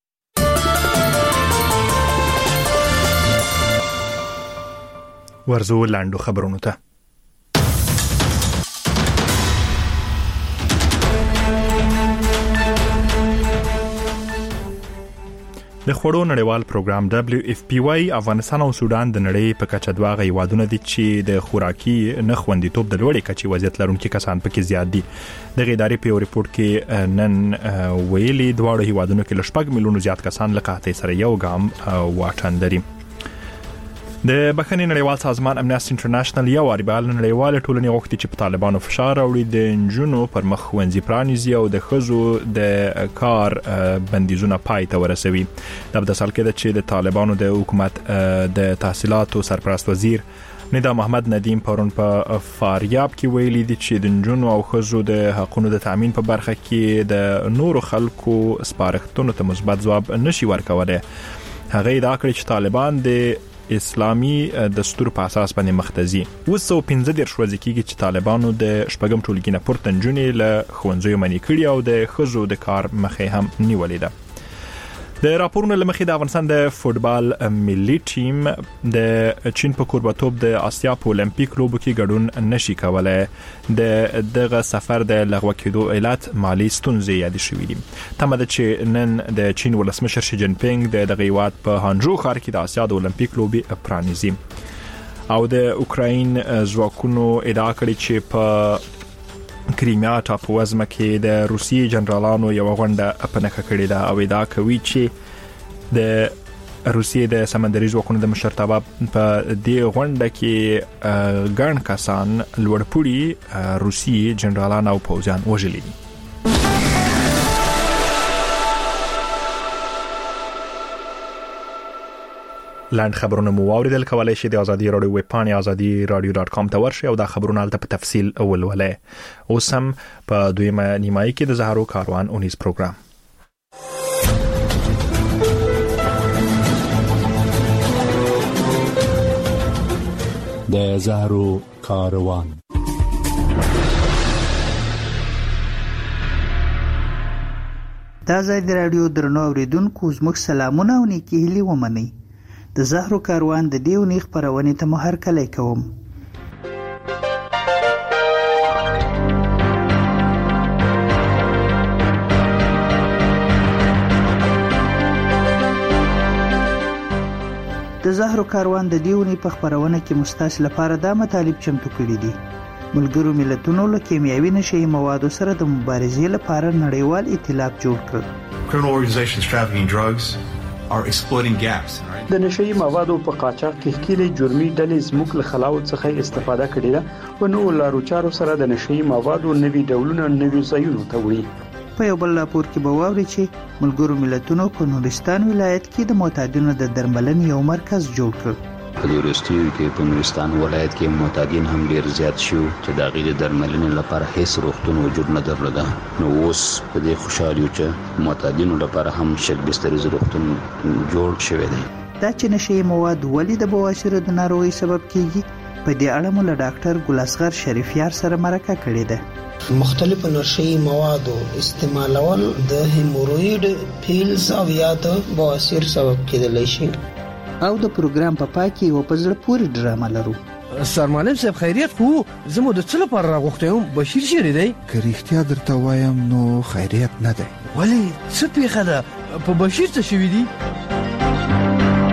ورزو لاندو خبرونو ته د خوړو نړیوال پروګرام دبليو اف پی واي افغانستان او سودان د نړۍ په کچه دواغه هیوادونه دي چې د خوراکي نه خوندیتوب د لوړې کچې وضعیت لرونکي کسان پکې زیات دي. د ادارې په ریپورت کې نن ویلي دواړو هیوادونو کې لږ میلیون زیات کسان له قحطۍ سره یو ګام واټن لري. د بخښنې نړیوال سازمان امنیستي انټرنیشنل یو اړیبال نړیوال ټولنې غوښتي چې په طالبانو فشار راوړي د نجونو پر مخ ښوونځي پرانیزي او د ښځو د کار بندیزونه پای ته ورسوي. دا په داسې کې چې د طالبانو د حکومت د تحصیلاتو سرپرست وزیر ندا محمد ندیم پرون په فاریاب کې ویلي دي چې د نجونو او ښځو د حقوقو د تامین په برخه کې د نورو خلکو سپارښتنو ته مثبت ځواب نشي ورکولای. هغه دا کړی چې طالبان د اسلامي دستور په اساس باندې مختزي. وسو پنځه دېرش ورځې کېږي چې طالبانو د شپږم ټولګي نه پورته نجونې له ښوونځیو منع کړي او د ښځو د کار مخې هم نیولې ده. د راپورونو لمخې د افغانستان د فوتبال ملي ټیم د چین په کوربتوب د آسیا په اولمپیک لوبو کې ګډون نشي کولای. د دغه سفر د لغوه کېدو علت مالی ستونزې یاد شوې دي. تمه ده چې نن د چین ولسمشر شي جین پینګ د دغه هیواد په هانجو ښار کې د آسیا د اولمپیک لوبي پرانیزي. او د اوکراین ځواکونو ادعا کړې چې په کریمیا ټاپووزمه کې د روسي جنرالانو یو غونډه پنهخه کړې ده او ادعا کوي چې د روسیې د سمندري ځواکونو د مشرتابه په دې غونډه کې ګڼ کسان لوړپوړي روسي جنرالان او پوځیان وژلي دي. لاند خبرونه مو اوریدل کولای شئ د ازادي رادیو ویب پاڼې ازادي رادیو ډاټ کام ته ورشئ او دا خبرونه البته په تفصیل ولولئ. اوس هم په دویمه نیمایي کې د زهرو کاروان اونیز پروګرام. د زهرو کاروان دا ځای د رادیو درنو اوریدونکو زموږ سلامونه او نیکی هیلې ومنئ. د زهرو کاروان د دې اونۍ خپرونې ته مو هرکلی کوم. د زهرو کاروان د دې اونۍ په خپرونه کې مو ستاسو لپاره دا مطالب چمتو کړي دي. ملګرو ملتونو له کیمیاوي نشهیي موادو سره د مبارزې لپاره نړیوال ائتلاف جوړ کړ. Criminal organizations trafficking drugs are exploiting gaps. د نشهیي موادو په قاچاق کې ښکېلې جرمي ډلې زموږ له خلاوت څخه استفاده کړې ده او نو لارو چارو سره د نشهیي موادو نوي ډولونه نوي ځایونو ته وړي. په یو بل راپور کې به واورئ چې ملګرو ملتونو په نورستان ولایت کې د معتادینو د درملنې یو مرکز جوړ کړ. په دې وروستیو کې په نورستان ولایت کې معتادین هم ډیر زیات شو چې د هغوی د درملنې لپاره هیڅ روغتون وجود نه درلوده. نو اوس په دې خوشحال یو چې معتادینو لپاره هم شل بستریز روغتون جوړ شوی دی. دا چې نشهیي مواد ولې د بواسیر د ناروغۍ سبب کیږي په دې اړه مو له ډاکټر ګل اصغر شریفیار سره مرکه کړې ده. مختلف نشهیي موادو استعمالول د هیموروید پیلز او یا د بواسیر سبب کېدلی شي. او د پروګرام په پای کې یو په زړه پورې ډرامه لرو. سرمعلم صاحب خیریت خو زموږ د څه لپاره راغوښتی یم بشیر چیرې دی؟ که رښتیا درته وایم نو خیریت نه دی. ولې څه پېښه ده؟ په بشیر څه شوي دي؟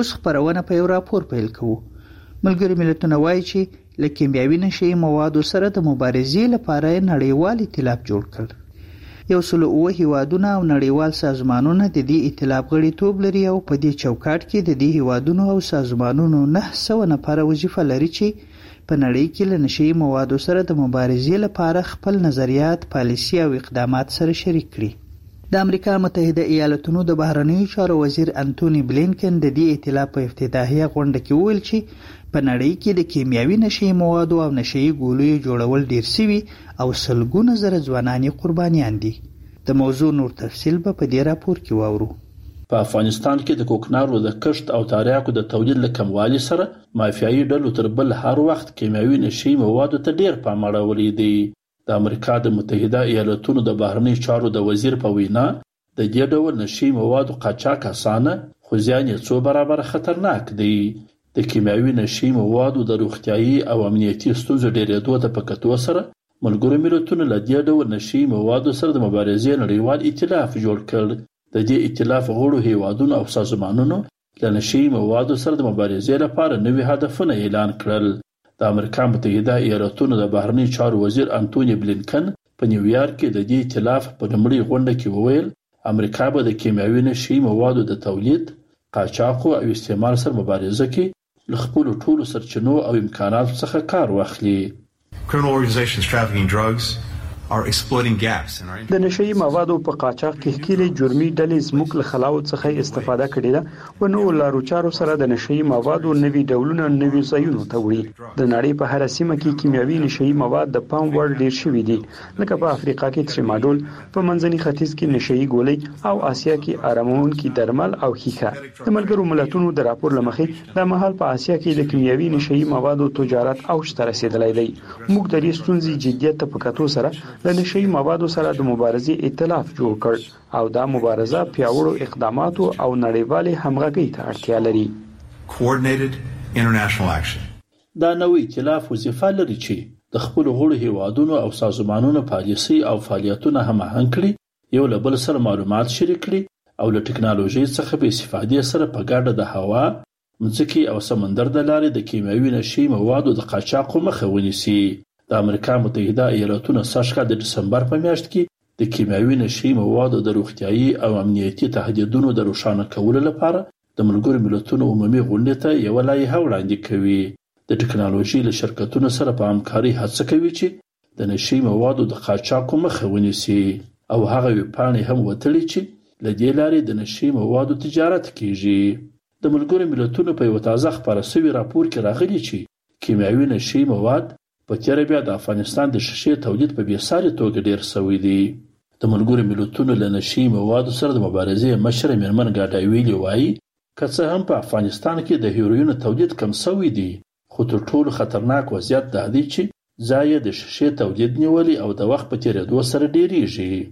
اوس خبرونه په یو راپور پیل کوو. ملګري ملتونه وایي چې له کیمیاوي نشي موادو سره د مبارزې لپاره نړیوال ائتلاف جوړ کړ. یو سل اوه هیوادونه او نړیوال سازمانونه د دې ائتلاف غړیتوب لري او په دې چوکاټ کې د دې هیوادونو او سازمانونو نه سوه نفره وظیفه لري چې په نړۍ کې له نشي موادو سره د مبارزې لپاره خپل نظریات، پالیسي او اقدامات سره شریک کړي. د امریکا متحده ایالاتونو د بهرنیو چارو وزیر انټونی بلینکن د دې ائتلاف په افتتاحیه غونډه کې وویل چې په نړۍ کې د کیمیاوي نشي موادو او نشي ګولیو جوړول ډیر سوي او سلګونه زره ځوانان قربانیان دي. د موضوع نور تفصیل به په دې راپور کې واورو. په افغانستان کې د کوکنارو د کښت او تریاکو د تولید له کموالي سره مافیایي ډلو تر بل هر وخت کیمیاوي نشي موادو ته ډیر پام اړولی دی. د امریکا د متحده ایالاتونو د بهرنی چارو د وزیر په وینا د دې ډول نشي موادو قاچاق اسانه خو ځان یې څو برابر خطرناک دی. د کیمیاوي نشي موادو د روغتیايي او امنیتي ستونزو ډیرېدو ته په کتو سره ملګرو ملتونو له دې ډول نشي موادو سره د مبارزې نړیوال ائتلاف جوړ کړ. د دې ائتلاف غړو هیوادونو او سازمانونو له نشي موادو سره د مبارزې لپاره نوي هدفونه اعلان کړل. د امریکا متحده ایالاتونو د بهرنی چارو وزیر انټونی بلینکن په نیویارک کې د دې ائتلاف په لومړۍ غونډه کې وویل امریکا به د کیمیاوي نشي موادو د تولید، قاچاق او استعمال سره مبارزه کې له خپلو ټولو سرچینو او امکاناتو څخه کار واخلي. Criminal organizations trafficking drugs are exploiting gaps in our د نشي موادو په قاچاق کې ښکېلې جرمي ډلې زموږ له خلاوت څخه استفاده کړې ده و نو لارو چارو سره د نشي موادو نوي ډولونه نوي ځایونو ته وړي. د نړۍ په هر سیمه کې کیمیاوي نشي مواد د پام وړ ډیر شوي دي، لکه په افریقا کې تریماډول، په منځني ختیځ کې نشي ګولۍ او آسیا کې آرامونکي درمل او ښیښه. د ملګرو ملتونو د راپور لمخې د مهال په آسیا کې د کیمیاوي نشي موادو تجارت اوج ته رسیدلی دی. موږ د دې ستونزې جدیت ته په کتو سره د نشي موادو سره د مبارزې ائتلاف جوړ کړ او دا مبارزه پیاوړو اقداماتو او نړیوالې همغږۍ ته اړتیا لري. Coordinated international action. دا نوې ائتلاف وظیفه لري چې د خپل غړو هیوادونو او سازمانونو پالیسي او فعالیتونه هماهنګ کړي، یو له بل سره معلومات شریک کړي او له ټکنالوژي څخه په استفادې سره په ګډه د هوا، ځمکې او سمندر د لارې د کیمیاوي نشي موادو د قاچاق مخه ونیسي. د امریکا متحده ایالاتونو سږ د دسمبر په میاشت کې د کیمیاوي نشي موادو د روغتیايي او امنیتي تهدیدونو د روښانه کولو لپاره د ملګرو ملتونو عمومي غونډې ته یو لایحه وړاندې کوي. د ټکنالوژي له شرکتونو سره په همکاري هڅه کوي چې د نشي موادو د قاچاق مخه ونیسي او هغه ویبپاڼې هم وتړي چې له دې لارې د نشي موادو تجارت کیږي. د ملګرو ملتونو په یو تازه خبره شوي راپور کې راغلي چې کیمیاوي نشي مواد په تیر بیا د افغانستان د شیشې تولید په بیساري توګه ډیر شوی دی. د ملګرو ملتونو له نشي موادو سره د مبارزې مشر میرمن ګاډای ویلي وایي که څه هم په افغانستان کې د هیروین تولید کم شوی دی، خو تر ټولو خطرناک وضعیت دا دی چې ځای د شیشې تولید نیولي او د وخت په تیریدو سره ډیریږي.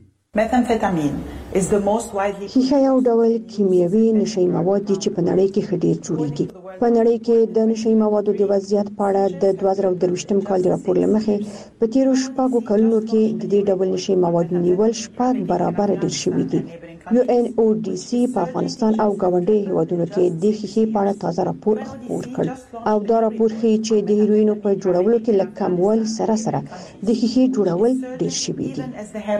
ښیښه یو ډول کیمیاوي نشي مواد دي چې په نړۍ کې ښه ډیر جوړیږي. په نړۍ کې د نشي موادو د وضعیت په اړه د دوه زره درویشتم کال د راپور لمخې په تیرو شپږو کلونو کې د دې ډول نشي موادو نیول شپږ برابر ډیر شوي دي. یو ان او ډي سي په افغانستان او ګاونډي هیوادونو کې د ښیښې په اړه تازه راپور خپور کړ او دا راپور ښیي چې د هیروینو په جوړولو کې له کموالي سره سره د ښیښې جوړول ډیر شوي دي.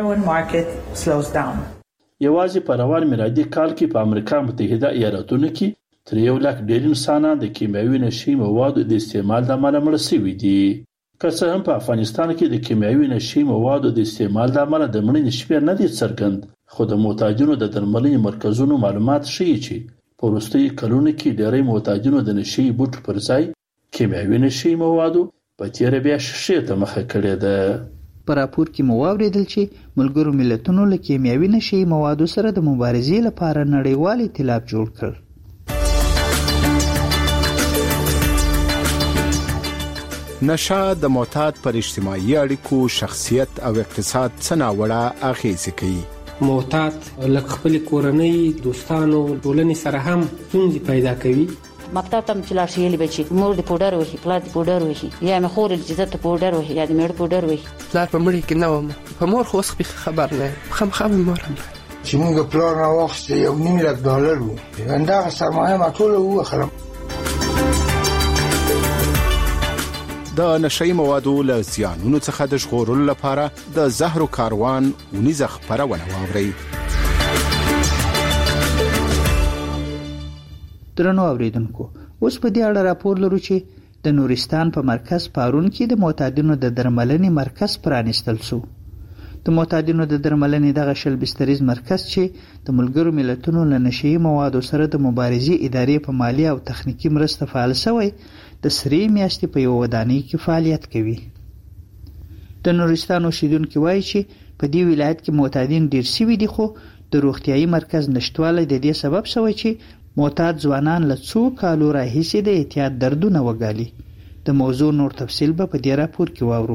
یوازې په روان میلادي کال کې په امریکا متحده ایالاتونو کې تر یو لک ډیر انسانان د کیمیاوي نشي موادو د استعمال د امله مړه شوي دي. که څه هم په افغانستان کې د کیمیاوي نشي موادو د استعمال د امله د مړینې شمېر نه دی څرګند، خو د معتادینو د درملنې مرکزونو معلومات ښیي چې په وروستیو کلونو کې ډېری معتادینو د نشي بوټو پر ځای کیمیاوي نشي موادو په تیره بیا شیشې ته مخه کړې ده. په راپور کې مو واورېدل چې ملګرو ملتونو له کیمیاوي نشي موادو سره د مبارزې لپاره نړیوال ائتلاف جوړ کړ. نشه د معتاد پر اجتماعي اړیکو، شخصیت او اقتصاد څه ناوړه اغېزې کوي. معتاد لکه خپل کورنۍ، دوستانو، ټولنې سره هم ستونزې پیدا کوي. مکتب ته چې لاړ شي یلی بچي مور د پودر وهي، پلار د پودر وهي، یا مې خور د جزت پودر وهي، یا د مېړه پودر وهي. پلار په مړي کې نه وم، په مور خو اوس خبر نه خامخا مې مور هم چې موږ پلان راوخست یو نیم لک ډالر وو همدغه سرمایه ما ټوله ووخلم. د نشئی موادو له زیانونو څخه د ژغورلو لپاره د زهرو کاروان ونیزه خپرونه واورئ. درنو اوریدونکو، اوس په دې اړه راپور لرو چې د نورستان په مرکز پارون کې د معتادینو د درملنې مرکز پرانیستل شو. د معتادینو د درملنې دغه شل بستریز مرکز چې د ملګرو ملتونو له نشئی موادو سره د مبارزې ادارې په مالی او تخنیکی مرسته فعال شوی د سرې میاشتې په یو ودانۍ کې فعالیت کوي. د نورستان اوسیدونکي وایي چې په دې ولایت کې معتادین ډیر شوي دي، خو د روغتیايي مرکز نشټوالی د دې سبب شوی چې معتاد ځوانان له څو کالو راهیسې د اعتیاد دردونه وګالي. د موضوع نور تفصیل به په دې راپور کې واورو.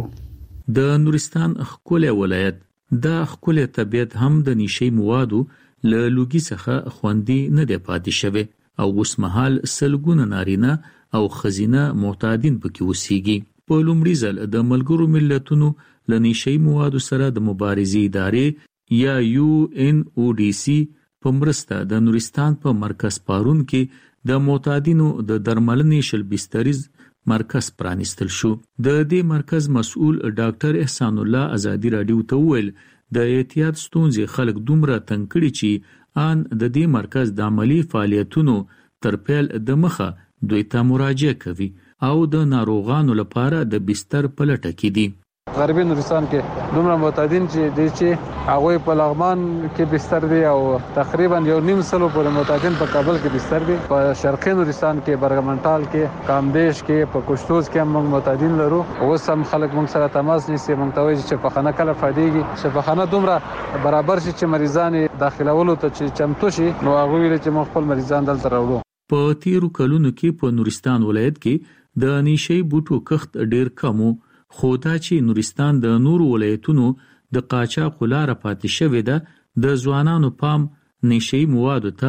د نورستان ښکلی ولایت دا ښکلی طبیعت هم د نشئی موادو له لوګي څخه خوندي نه دی پاتې شوی او اوس مهال سلګونه نارینه او ښځینه معتادین پکې اوسیږي. په لومړي ځل د ملګرو ملتونو له نشئی موادو سره د مبارزې ادارې یا یو ان او ډي سي په مرسته د نورستان په مرکز پارون کې د معتادینو د درملنې شل بستریز مرکز پرانیستل شو. د دې مرکز مسؤل ډاکټر احسان الله ازادي رادیو ته وویل د اعتیاد ستونزې خلک دومره تنګ کړي چې ان د دې مرکز د عملی فعالیتونو تر پیل د مخه دوی ته مراجعه کوي او د ناروغانو لپاره د بستر په لټه کې دي. غربي نورستان کې دومره معتادین چې دي چې هغه په لغمان کې بستر دي او تقریبا یو نیم سلو پورې معتادین په کابل کې بستر دي. په شرقي نورستان کې برګمنټال کې کامدیش کې په کوشتوز کې موږ معتادین لرو. اوس هم خلک موږ سره تماس نیسي، موږ ته وایي چې په خانه کله فاديږي شفاخانه دومره برابر شي چې مریضان داخلولو ته چې چمتو شي نو هغه ویل چې موږ خپل مریضان دلته راوړو. په تیرو کلونو کې په نورستان ولایت کې د نشئی بوټو کښت ډیر کم و، خو دا چې نورستان د نورو ولایتونو د قاچاق لاره پاتې شوې ده د ځوانانو پام نشئی موادو ته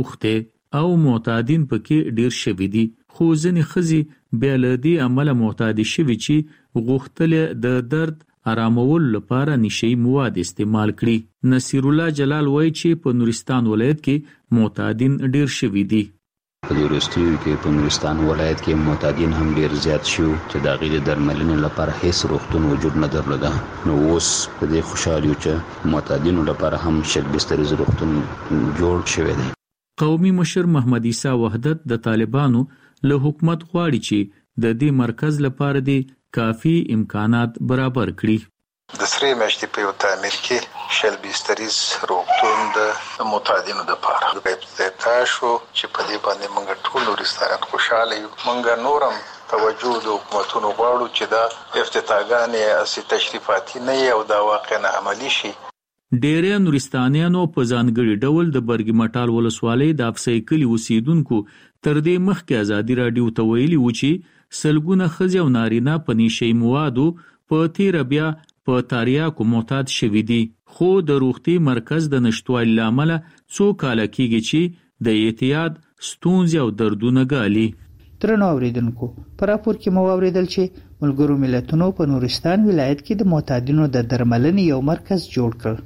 وروخته او معتادین پکې ډیر شوي دي. خو ځینې ښځې بیا له دې امله معتادې شوي چې غوښتل د درد آرامولو لپاره نشئی مواد استعمال کړي. نصیر الله جلال وایي چې په نورستان ولایت کې معتادین ډیر شوي دي. په دې وروستیو کې په نورستان ولایت کې معتادین هم ډیر زیات شو چې د هغې د درملنې لپاره هیڅ روغتون وجود نه درلوده. نو اوس په دې خوشحال یو چې معتادینو لپاره هم شل بستریز روغتون جوړ شوی دی. قومي مشر محمد عیسی وحدت د طالبانو له حکومت غواړي چې د دې مرکز لپاره دی کافی امکانات برابر کړي. د سرې میاشتې په یو تعمیر کې شل بستریز روغتون د معتادینو لپاره د افتتاح شو چې په دې باندې موږ ټول نورستانیان خوشاله یو. موږ نورم توجه د حکومتونو غواړو چې دا افتتاحګانې اصلي تشریفاتي نه او دا واقعا عملی شي. ډېری نورستانیانو په ځانګړي ډول د برګمټال ولسوالۍ د افسۍ کلي اوسیدونکو تر دې مخکې ازادي راډیو ته ویلي و چې سلګونه ښځې او نارینه په نشئی موادو په تیره بیا په تاریاکو معتاد شوي دي. خو د روغتي مرکز د نشټوالي له امله څو کاله کېږي چې د اعتیاد ستونزې او دردونه ګالي. درنو اوریدونکو، په راپور کې مو واورېدل چې ملګرو ملتونو په نورستان ولایت کې د معتادینو د درملنې یو مرکز جوړ کړ.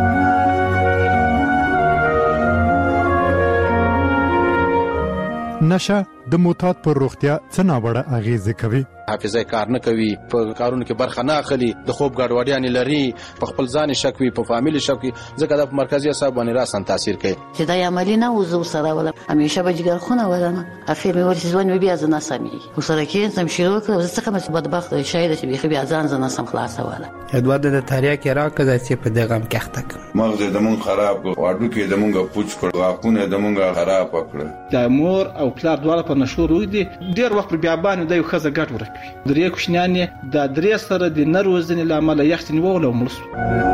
نشه د معتاد پر روغتیا څه ناوړه اغیزه کوي. حافظه کار نه کوي، په کارونو کې برخه نه اخلي، د خوب ګډوډیانې لري، په خپل ځان شک وي، په فامیل شک وي، ځکه د مرکزي اعصاب باندې راسن تاثیر کوي. چې دا عملی نه وزو سره ولا همیشه به جګر خونه ولنه اخر مې ورته ځوان بیا ځنه سمي وسره کې سم شروع کړ زه څنګه مې بدبخت شاید چې بيخي بیا ځان ځنه سم خلاص ولا ادوار د تاریا کې راکړه چې په دغه م کې تک مغز د مون خراب واډو کې د مونږه پوچ کړ غاښونه د مونږه خراب کړ. د مور او پلار دواړه په نشو روي دي ډیر وخت بیا باندې د یو خزه ګټ ورکوي. درې کوشنیان د درې سره د نروزنې لامل یختن وولو ملس.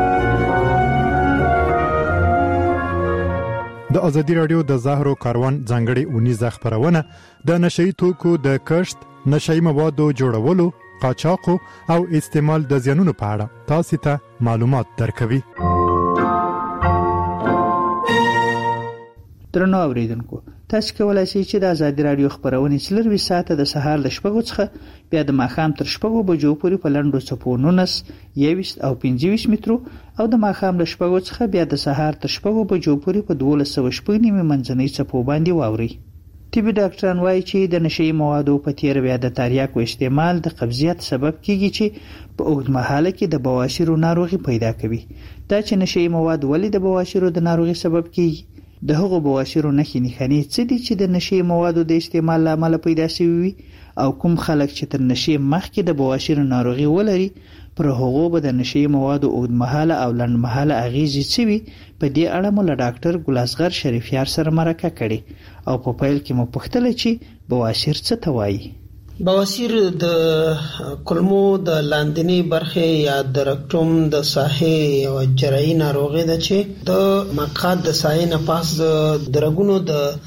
د ازادي راډیو د زهرو کاروان ځانګړي اونیزه خبرونه د نشئی توکو د کښت، نشئی موادو جوړولو، قاچاق او استعمال د زیانونو په اړه تاسو ته معلومات درکوي. درنو اوریدونکو، تاسو کولای شئ چې د آزادي رادیو خبرونه څلور ساعته د سهار ل شپږو څخه بیا د ماښام تر شپږو بجو پورې په لنډو څپو نولس یویشت او پنځه ویشت مترو او د ماښام ل شپږو څخه بیا د سهار تر شپږو بجو پورې په دولس سوه شپږ نیمه منځنۍ څپو باندې واوري. طبي ډاکټران وایي چې د نشي موادو په تیر بیا د تریاکو استعمال د قبضیت سبب کیږي چې په اوږدمهاله کې د بواسیر ناروغي پیدا کوي. دا چې نشي مواد ولې د بواسیر د ناروغي سبب کیږي، د هغو بواسیرو نښې نښانې څه دي چې د نشي موادو د استعمال له امله پیدا شوي وي، او کوم خلک چې تر نشي مخکې د بواسیر ناروغي ولري پر هغو به د نشي موادو اوږدمهاله او لنډمهاله اغیزې څه وي. په دې اړه مو له ډاکټر ګلاسغر شریفیار سره مرکه کړې او په پیل کې مو پوښتله چې بواسیر څه ته وایي. بواسیر د کولمو د لاندنی برخه یا د رکټوم د ساحې یو جراحي ناروغي ده چې د مقعد د ساحې نه پاس د رګونو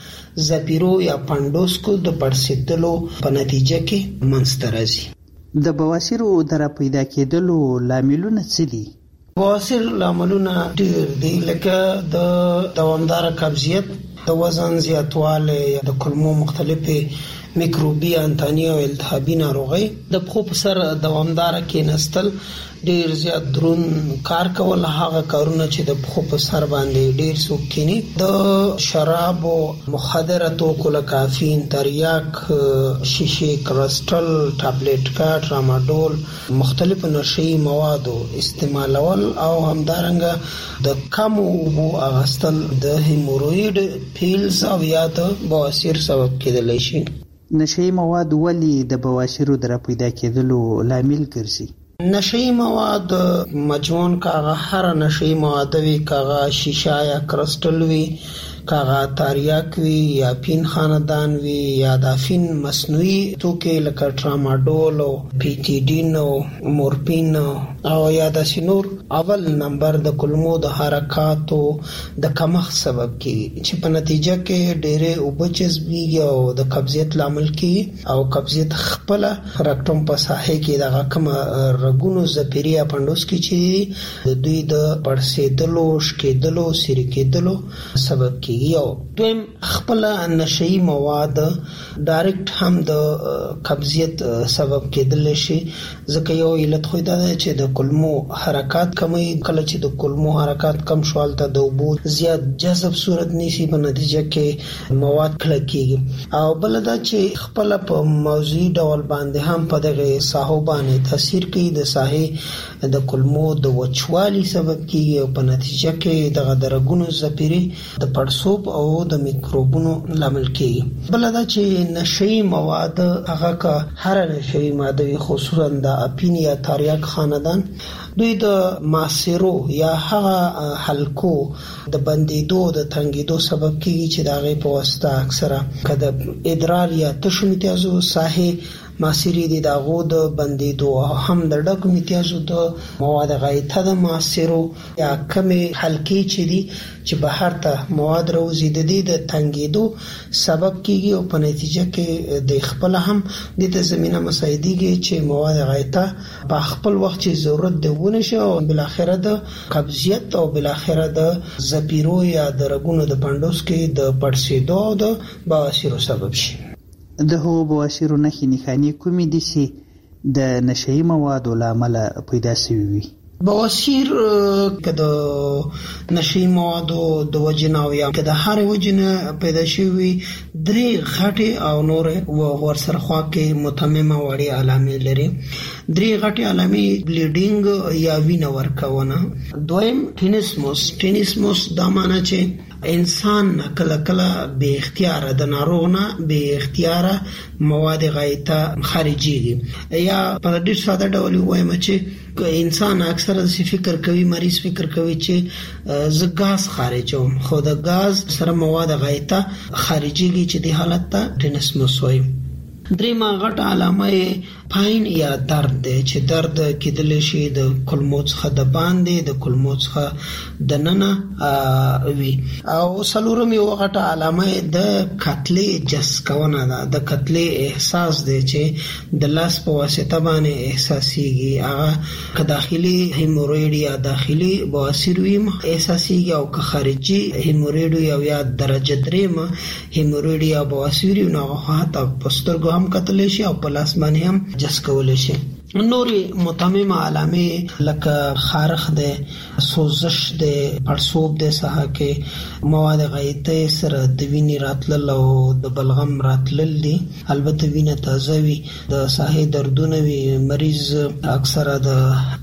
د زپیرو یا پاندوسکو د پړسېدلو په نتیجه کې منځته راځي. د بواسیرو د را پیدا کېدلو لاملونه څه دي؟ بواسیر لاملونه ډېر دي، لکه د دوامدار قبضیت، د وزن زیاتوالی، د کولمو مختلفې میکروبي، انتاني او التهابي ناروغي، د پښو په سر دوامدار کېناستل، ډیر زیات درون کار کول، هغه کارونه چې د پښو په سر باندې ډیر څوک کینی، د شراب او مخدره توکو لکه کافین، تریاک، شیشه، کرسټل، ټابلیټ کا، ټراماډول، مختلف نشئی موادو استعمالول او همدارنګه د کم اوبو اغستل د هیموروید پیلز او یا د بواسیر سبب کېدلی شي. نشئی مواد ولی د بواسیرو د را پیدا کېدلو لامل ګرځي؟ نشئی مواد مجموعاً کاغه هر نشئی مواد وی، کاغه شیشه یا کرسټل وی، کاغه تریاک وی یا پین خاندان وی یا دافین مصنوعي توکي لکه ټراماډول او پیټیډین او مورفین او یا د سینور اول نمبر د کولمو د حرکاتو د کمښت سبب کیږي چې په نتیجه کې ډېرې اوبه جذبېږي او د قبضیت لامل کیږي او قبضیت خپل رکټوم په ساحې کې د غکم رګونو زپیری اپنډوس کې چې د دوی د پړسېدلو، شکېدلو، سری کېدلو سبب کیږي. یو دویم خپل نشئی مواد ډایرکټ هم د قبضیت سبب کېدل شي، ځکه یو علت خو دا ده چې د کولمو حرکات کمی، کله چې د کولمو حرکات کم شول ته د اوبو زیات جذب صورت نیسي، په نتیجه کې مواد کلک کېږي. او بل دا چې خپل په موضوعي ډول باندې هم په دغه ساحو باندې تاثیر کوي، د ساحې د کولمو د وچوالي سبب کېږي او په نتیجه کې دغه د رګونو زپیري د پړسو او د میکروبونو لامل کیږي. بل دا چې نشئی مواد هغه کا هر نشئی ماده خصوصا د اپین یا تریاک خاندان دوی د ماسیرو یا هغه حلقو د بندیدو د تنګیدو سبب کیږي چې دا غي په واسطه اکثره کده ادرار یا تشو امتیازو ساحې ماسری دي داغو د بندیدو هم د ډک امتیازو د مواد غایطه د ماسیرو یا کمی حلقې چې دي چې بهر ته مواد روزي د دې د تنګیدو سبب کیږي او په نتیجه کې د خپل هم د ته زمينه مساعدېږي چې مواد غایطه په خپل وخت چې ضرورت دی ونه شي او بل اخره د قبضیت او بل اخره د زپیرو یا د رګونو د پاندوس کې د پړسېدو او د بواسیرو سبب شي. د هغو بواسیرو نښې نښانې کومې دي چې د نشئی موادو له امله پیدا شوي وي؟ بواسیر که د نشئی موادو د وجنه او یا که د هر وجنه پیدا شوي درې غټې او نور ورسره خوا کې متممه وړې علامې لري. درې غټې علامې بلیډینګ یا وینه ورکونه. دویم ټینسموس. ټینسموس دا معنی چې انسان کله کله به اختیار د ناروغ نه به اختیار مواد غایطه خارجيږي، یا په ډېر ساده ډول وایم چې انسان اکثر د فکر کوي، مریض فکر کوي چې ز غاز خارجوم، خو د غاز سره مواد غایطه خارجيږي چې د حالت ته ټینسموس وایي. درېمه غټه علامه پاین یا درد دی چې درد کېدلی شي د کولمو څخه د باندې د کولمو څخه د ننه وي. او څلورم یو غټه علامه د کتلې جس کونه ده. د کتلې احساس دی چې د لاس په واسطه باندې احساسيږي. هغه که داخلي هیموروید یا داخلي بواسیر وي احساسيږي او که خارجي هیموروید یا یا درجه درېمه هیموروید یا بواسیر نو هغه په سترګو هم کتلی شي او په لاس باندې هم جس کولی شي. نورې متممه علامې لکه خارښ دی، سوزش دی، پړسوب دی، ساحه کې مواد غایطه سره د وینې راتلل او د بلغم راتلل دي. البته وینه تازه وي، د ساحې دردونه وي. مریض اکثره د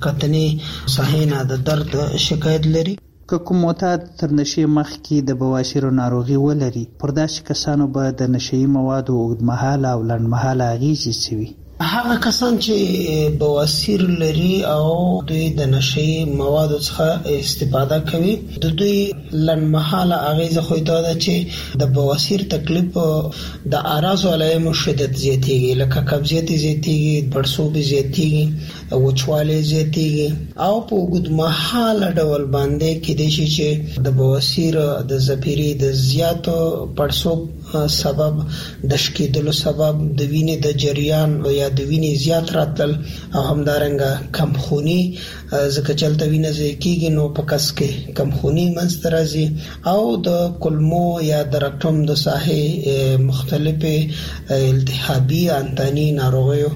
کتنې ساحې نه د درد شکایت لري. که کوم معتاد تر نشې مخکې د بواسیرو ناروغي ولري، پر داسې کسانو به د نشهیي موادو اوږدمهاله او لنډمهاله اغېزې څه وي؟ هغه کسان چې بواسیر لري او دوی د نشهیي موادو څخه استفاده کوي، د دوی لنډمهاله اغېزه خو دا ده چې د بواسیر تکلیف د اعراضو علایمو شدت زیاتېږي، لکه قبضیت زیاتېږي، پړسوب زیاتېږي، وچوالی زیاتېږي او په اوږدمهاله ډول باندې کېدای شي چې د بواسیر د ذخیرې د زیاتو پړسوب سبب، د شکېدلو سبب، د وینې د جریان یا د وینې زیات راتل او همدارنګه کمخوني، ځکه چې هلته وینه ضایع کېږي نو په کس کې کمخوني منځته راځي او د کولمو یا د رکټوم د ساحې مختلفې التهابي انتاني ناروغیو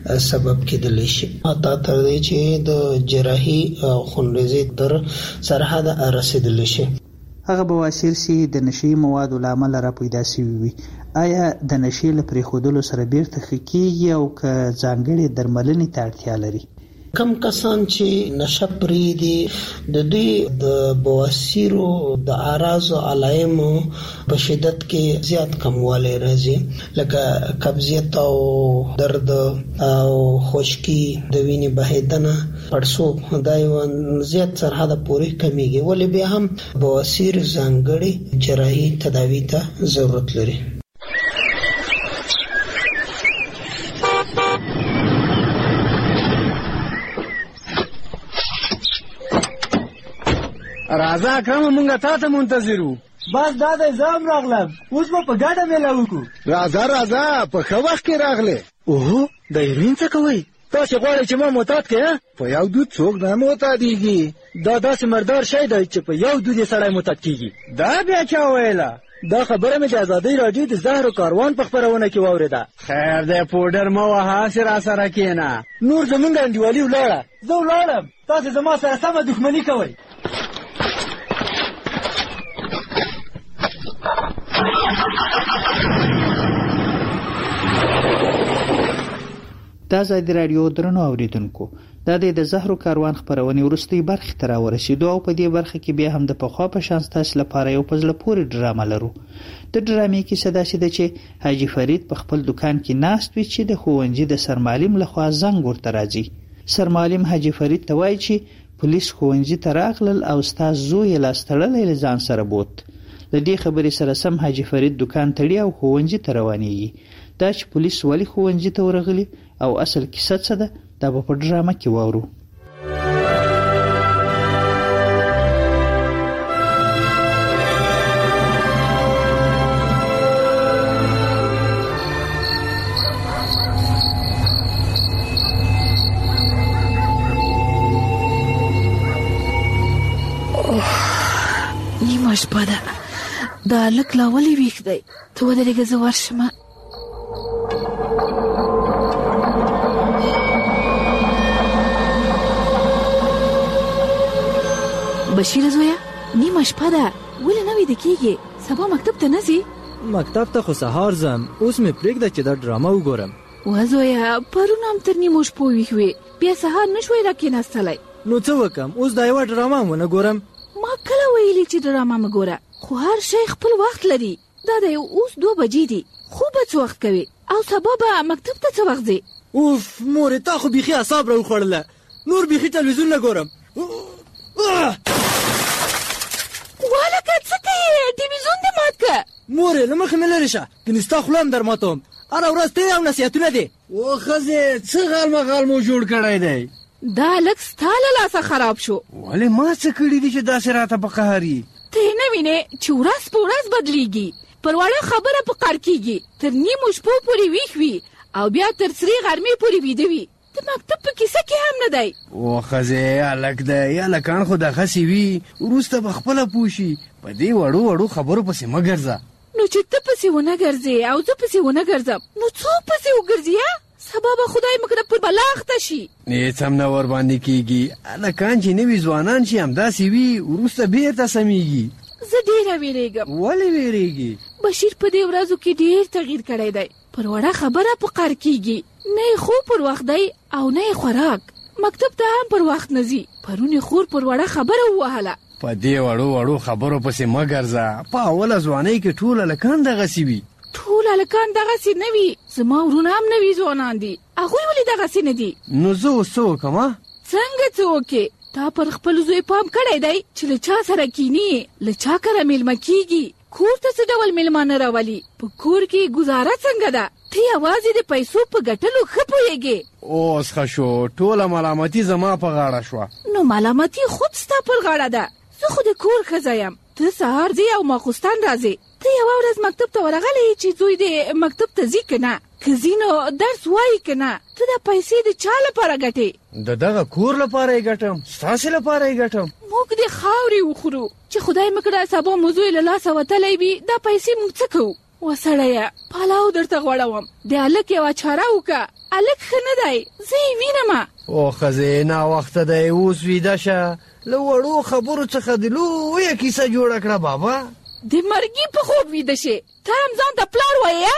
سبب کېدلی شي، حتی تر دې چې د جراحي او خونریزۍ تر سرحده رسېدلی شي. هغه بواسیر چې د نشهیي موادو له امله را پیدا شوي وي، آیا د نشې له پرېښودلو سره بیرته ښه کېږي او که ځانګړې درملنې ته اړتیا لري؟ کم کسان چې نشه پرېږدي د دوی د بواسیرو د اعراضو علایمو په شدت کې زیات کموالی راځي، لکه قبضیت او درد او خشکي، د وینې بهیدنه، پړسوب، دا یو زیات سرحده پورې کمیږي. ولې بیا هم بواسیر ځانګړې جراحي تداوي ته ضرورت لري. راځه اکرم، مونږه تا ته منتظر وو. بس دا دی زه هم راغلم، اوس به په ګډه میله وکړو. راځه راځه، په ښه وخت کې راغلې. اوهو، د هیروین څه کوئ؟ تاسې غواړئ چې ما معتاد کړې؟ په یو دود څوک نه معتادېږي. دا داسې مردار شی دی چې په یو دود یې سړی معتاد کېږي. دا بیا چا ویله؟ دا خبره مې د ازادۍ راډیو د زهر و کاروان په خپرونه کې واورېده. خیر دی، پوډر مه وهه، هسې راسره کښېنه. نور زمونږ انډیوالي ولاړه. زه ولاړم، تاسې زما سره سمه دښمني کوئ. دا ازادي راډیو درنو اوریدونکو، دا د زهرو کاروان خپرونې وروستۍ برخې ته راورسېدو او په دې برخه کې بیا هم د پخوا په شان ستاسو لپاره یو په زړه پورې ډرامه لرو. د ډرامې کیسه داسې ده چې حاجي فرید په خپل دکان کې ناست وي چې د ښوونځي د سرمعلم لخوا زنګ ورته راځي. سرمعلم حاجي فرید ته وایي چې پولیس ښوونځي ته راغلل او ستا زوی یې لاس تړلی له ځان سره بوت. له دې خبرې سره سم حاجي فرید دکان تړي او ښوونځي ته روانېږي. دا چې پولیس ولې ښوونځي ته ورغلي او اصل کیسه څه ده، دا به په ډرامه کې واورو. نیمه شپه ده، دا هلک لا ولې ویښ دی؟ ته ودرېږه، زه ورشمه. بشیر زویا، نیمه شپه ده، ولې نه ویده کېږې؟ سبا مکتب ته نه ځې؟ مکتب ته خو سهار ځم، اوس مې پرېږده چې دا ډرامه وګورم. وه زویا، پرون هم تر نیمو شپو ویښ وې، بیا سهار نه شوی راکېناستلی. نو څه وکړم؟ اوس دا یوه ډرامه هم ونه ګورم. ما کله ویلي چې ډرامه مه ګوره، خو هر شی خپل وخت لري. دا دی اوس دوه بجې دي، خوب به څه وخت کوې او سبا به مکتب ته څه وخت ځې؟ اوف مورې، تا خو بیخي اعصاب راوخوړله، نور بیخي تلویزیون نه ګورم. والکه څه کوې؟ ټلویزیون دې مات که. مورې له مخې مې لرې شه، کنې ستا خوله هم در ماتوم. هر ورځ ته او نصیحتونه دي. او خزه څه غال مغال مو جوړ کړی دی؟ دا لږ ستا له لاسه خراب شو. ولې ما څه کړي دي چې داسې راته په قهر یې؟ ته نه وینې چې ورځ په ورځ بدلیږي، پر وړه خبره په قهر کېږي، تر نیمو شپو پورې ویښ وي او بیا تر سرې غرمې پورې ویده وي. د مکتب په کیسه کې هم نه دی. او ښځې هلک دی، هلکان خو دغسې وي، وروسته به خپله پوه شي. په دې وړو وړو خبرو پسې مه ګرځه. نو چې ته پسې ونه ګرځې او زه پسې ونه ګرځم نو څوک پسې وګرځي؟ سبا به خدای مکړه پر بلا اخته شي. هېڅ هم نه ورباندې کېږي. هلکان چې نوي ځوانان شي همداسې وي، وروسته بېرته سمیږي. زه ډېره وېرېږم. ولې وېرېږي؟ بشیر په دې ورځو کې ډېر تغییر کړی دی. پر وړه خبره په قهر کېږي، نه یې خوب پر وخت دی او نه یې خوراک. مکتب ته هم پر وخت نه ځي. پرون یې خور پر وړه خبره ووهله. په دې وړو وړو خبرو پسې مه ګرځه. په اوله ځوانۍ کې ټول هلکان دغسې وي. ټول هلکان دغسې نه وي. زما ورونه هم نوي ځوانان دي، هغوی ولې دغسې نه دي؟ نو زه اوس څه وکړم؟ څنګه څه وکړې؟ تا پر خپل زوی پام کړی دی چې له چا سره کینی، له چا کره میلمه کېږي، کور ته څه ډول میلمانه راولي، په کور کې ګزاره څنګه ده؟ ته یوازې د پیسو په ګټلو ښه پوهېږې. اوس ښه شو، ټوله ملامتي زما په غاړه شوه. نو ملامتي خود ستا پر غاړه ده. زه خو د کور ښځه یم، ته سهار ځې او ماخوستن راځې. ته یوه ورځ مکتب ته ورغلی چې زوی دې مکتب ته ځي که نه؟ که ځي نو درس وایي که نه؟ ته دا پیسې د چا لپاره ګټې؟ د دغه کور لپاره یې ګټم، ستاسې لپاره یې ګټم. موږ د خاورې وخورو چې خدای مکړه سبا مو زوی له لاسه وتلی وي، دا پیسې موږ څه کوو؟ وسړیه پلاو درته غوړوم، د هلک یوه چاره وکړه. هلک ښه نه دی، زه یې وینمه. او ښځې ناوخته دی، اوس ویده شه. له وړو خبرو څخه د لویه کیسه جوړه کړه بابا. د مرګي په خوب ویده شې، ته هم ځان ته پلار وایې؟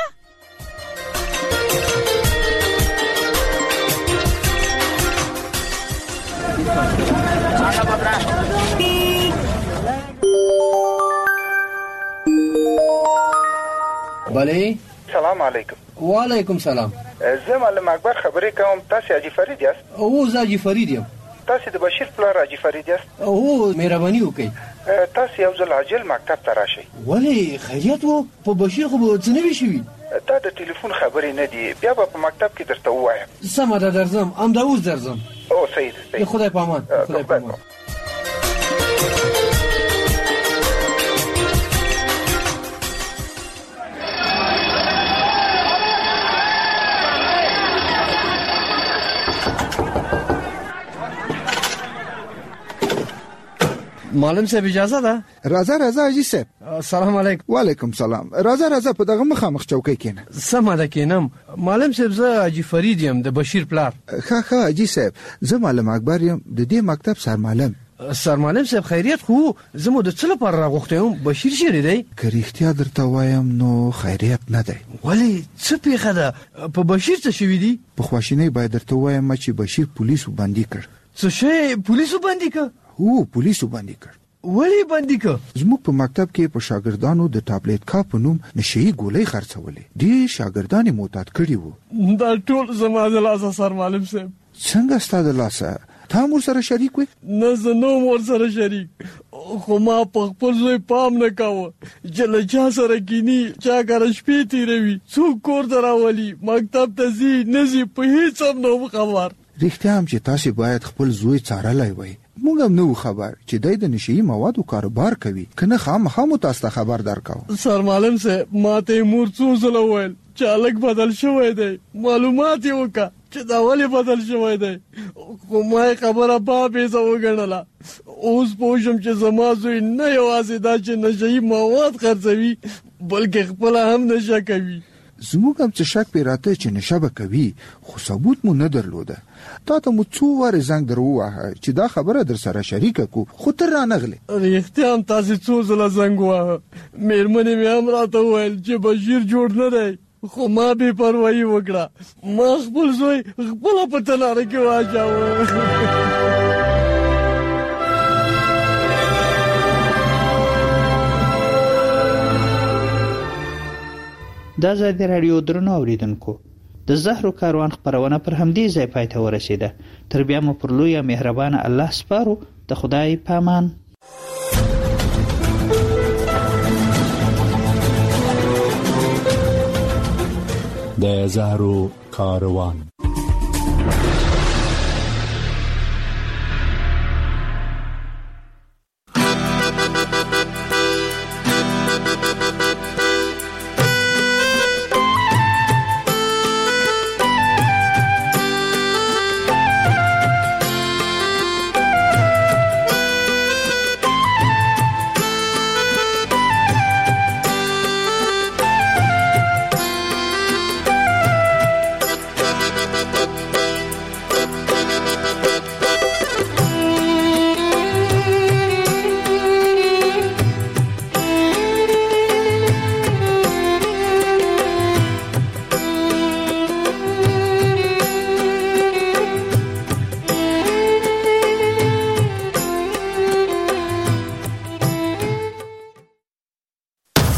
بله. سلام علیکم. وعلیکم سلام. زه معلم اکبر خبرې کوم. تاسې حاجي فرید یاست؟ او زه حاجي فرید یم. تاسې د بشیر پلار حاجي فرید یاست؟ او مهرباني وکړئ. تاسې یو ځل عاجل مکتب ته راشئ. ولې خیریت و؟ په بشیر خو به څه نه وي شوي؟ دا د ټلیفون خبرې نه دي، بیا به په مکتب کې درته ووایم. سمه ده، درځم. همدا اوس درځم. او صحیح ده. خدای په امان. خدای په امان. معلم صاحب اجازه ده؟ راځه راځه حاجي صاحب. سلام علیکم. وعلیکم سلام. راځه راځه په دغه مخامخ چوکۍ کېنه. سمه ده کېنم. معلم صاحب زه حاجي فرید یم د بشیر پلار. ښه ښه حاجي صاحب، زه معلم اکبر یم د دې مکتب سرمعلم. سرمعلم صاحب خیریت خو زه مو د څه لپاره راغوښتی یم؟ بشیر چیرې دی؟ که رښتیا درته وایم نو خیریت نه دی. ولې څه پیښه ده؟ په بشیر څه شوي دي؟ په خواشینۍ باید درته وایم چې بشیر پولیسو بندي کړ. څه شی پولیسو بندي کړ؟ هو پولیسو بندي کړ. ولې بندي کړ؟ زموږ په مکتب کې په شاګردانو د ټابلیټ کا په نوم نشئی ګولۍ خرڅولې. ډېر شاګردان یې معتاد کړي وو. دا ټول زما د لاسه سرمعلم صاحب. څنګه ستا د لاسه؟ تا هم ورسره شریک وې؟ نه زه نه وم ورسره شریک، خو ما په خپل زوی پام نه کاوه چې له چا سره کیني، چا کره شپې تېروي، څوک کور ته راولي، مکتب ته ځي نه ځي، په هېڅ هم نه وم خبر. رښتیا هم چې تاسې باید خپل زوی څارلی وی. موږ هم نه وو خبر چې دی د نشهیي موادو کاروبار کوي، که نه خامخا مو تاسو ته خبر درکاوه. سرمعلم صاحب ما ته یې مور څو ځله وویل چې هلک بدل شوی دی، معلومات یې وکړه چې دا ولې بدل شوی دی، خو ما یې خبره بابیزه وګڼله. اوس پوه شم چې زما زوی نه یوازې دا چې نشهیي مواد خرڅوي بلکې خپله هم نشه کوي. زموږ هم څه شک پې راته چې نشه به کوي، خو ثبوت مو نه درلوده. تا ته مو څو وارې زنګ در وواهه چې دا خبره در سره شریکه کو، خو ته رانغلې. رښتیا هم تاسې څو ځله زنګ وواهه، مېرمنې مې هم راته وویل چې بشیر جوړ نه دی، خو ما بې پروایي وکړه. ما خپل زوی خپله په تناره کې واچاوه. دا ازادي راډیو درنو اوریدونکو، د زهرو کاروان خپرونه پر همدې ځای پای ته ورسېده. تر بیا مو پر لوی مهربانه الله سپارو. د خدای پامان. د زهرو کاروان.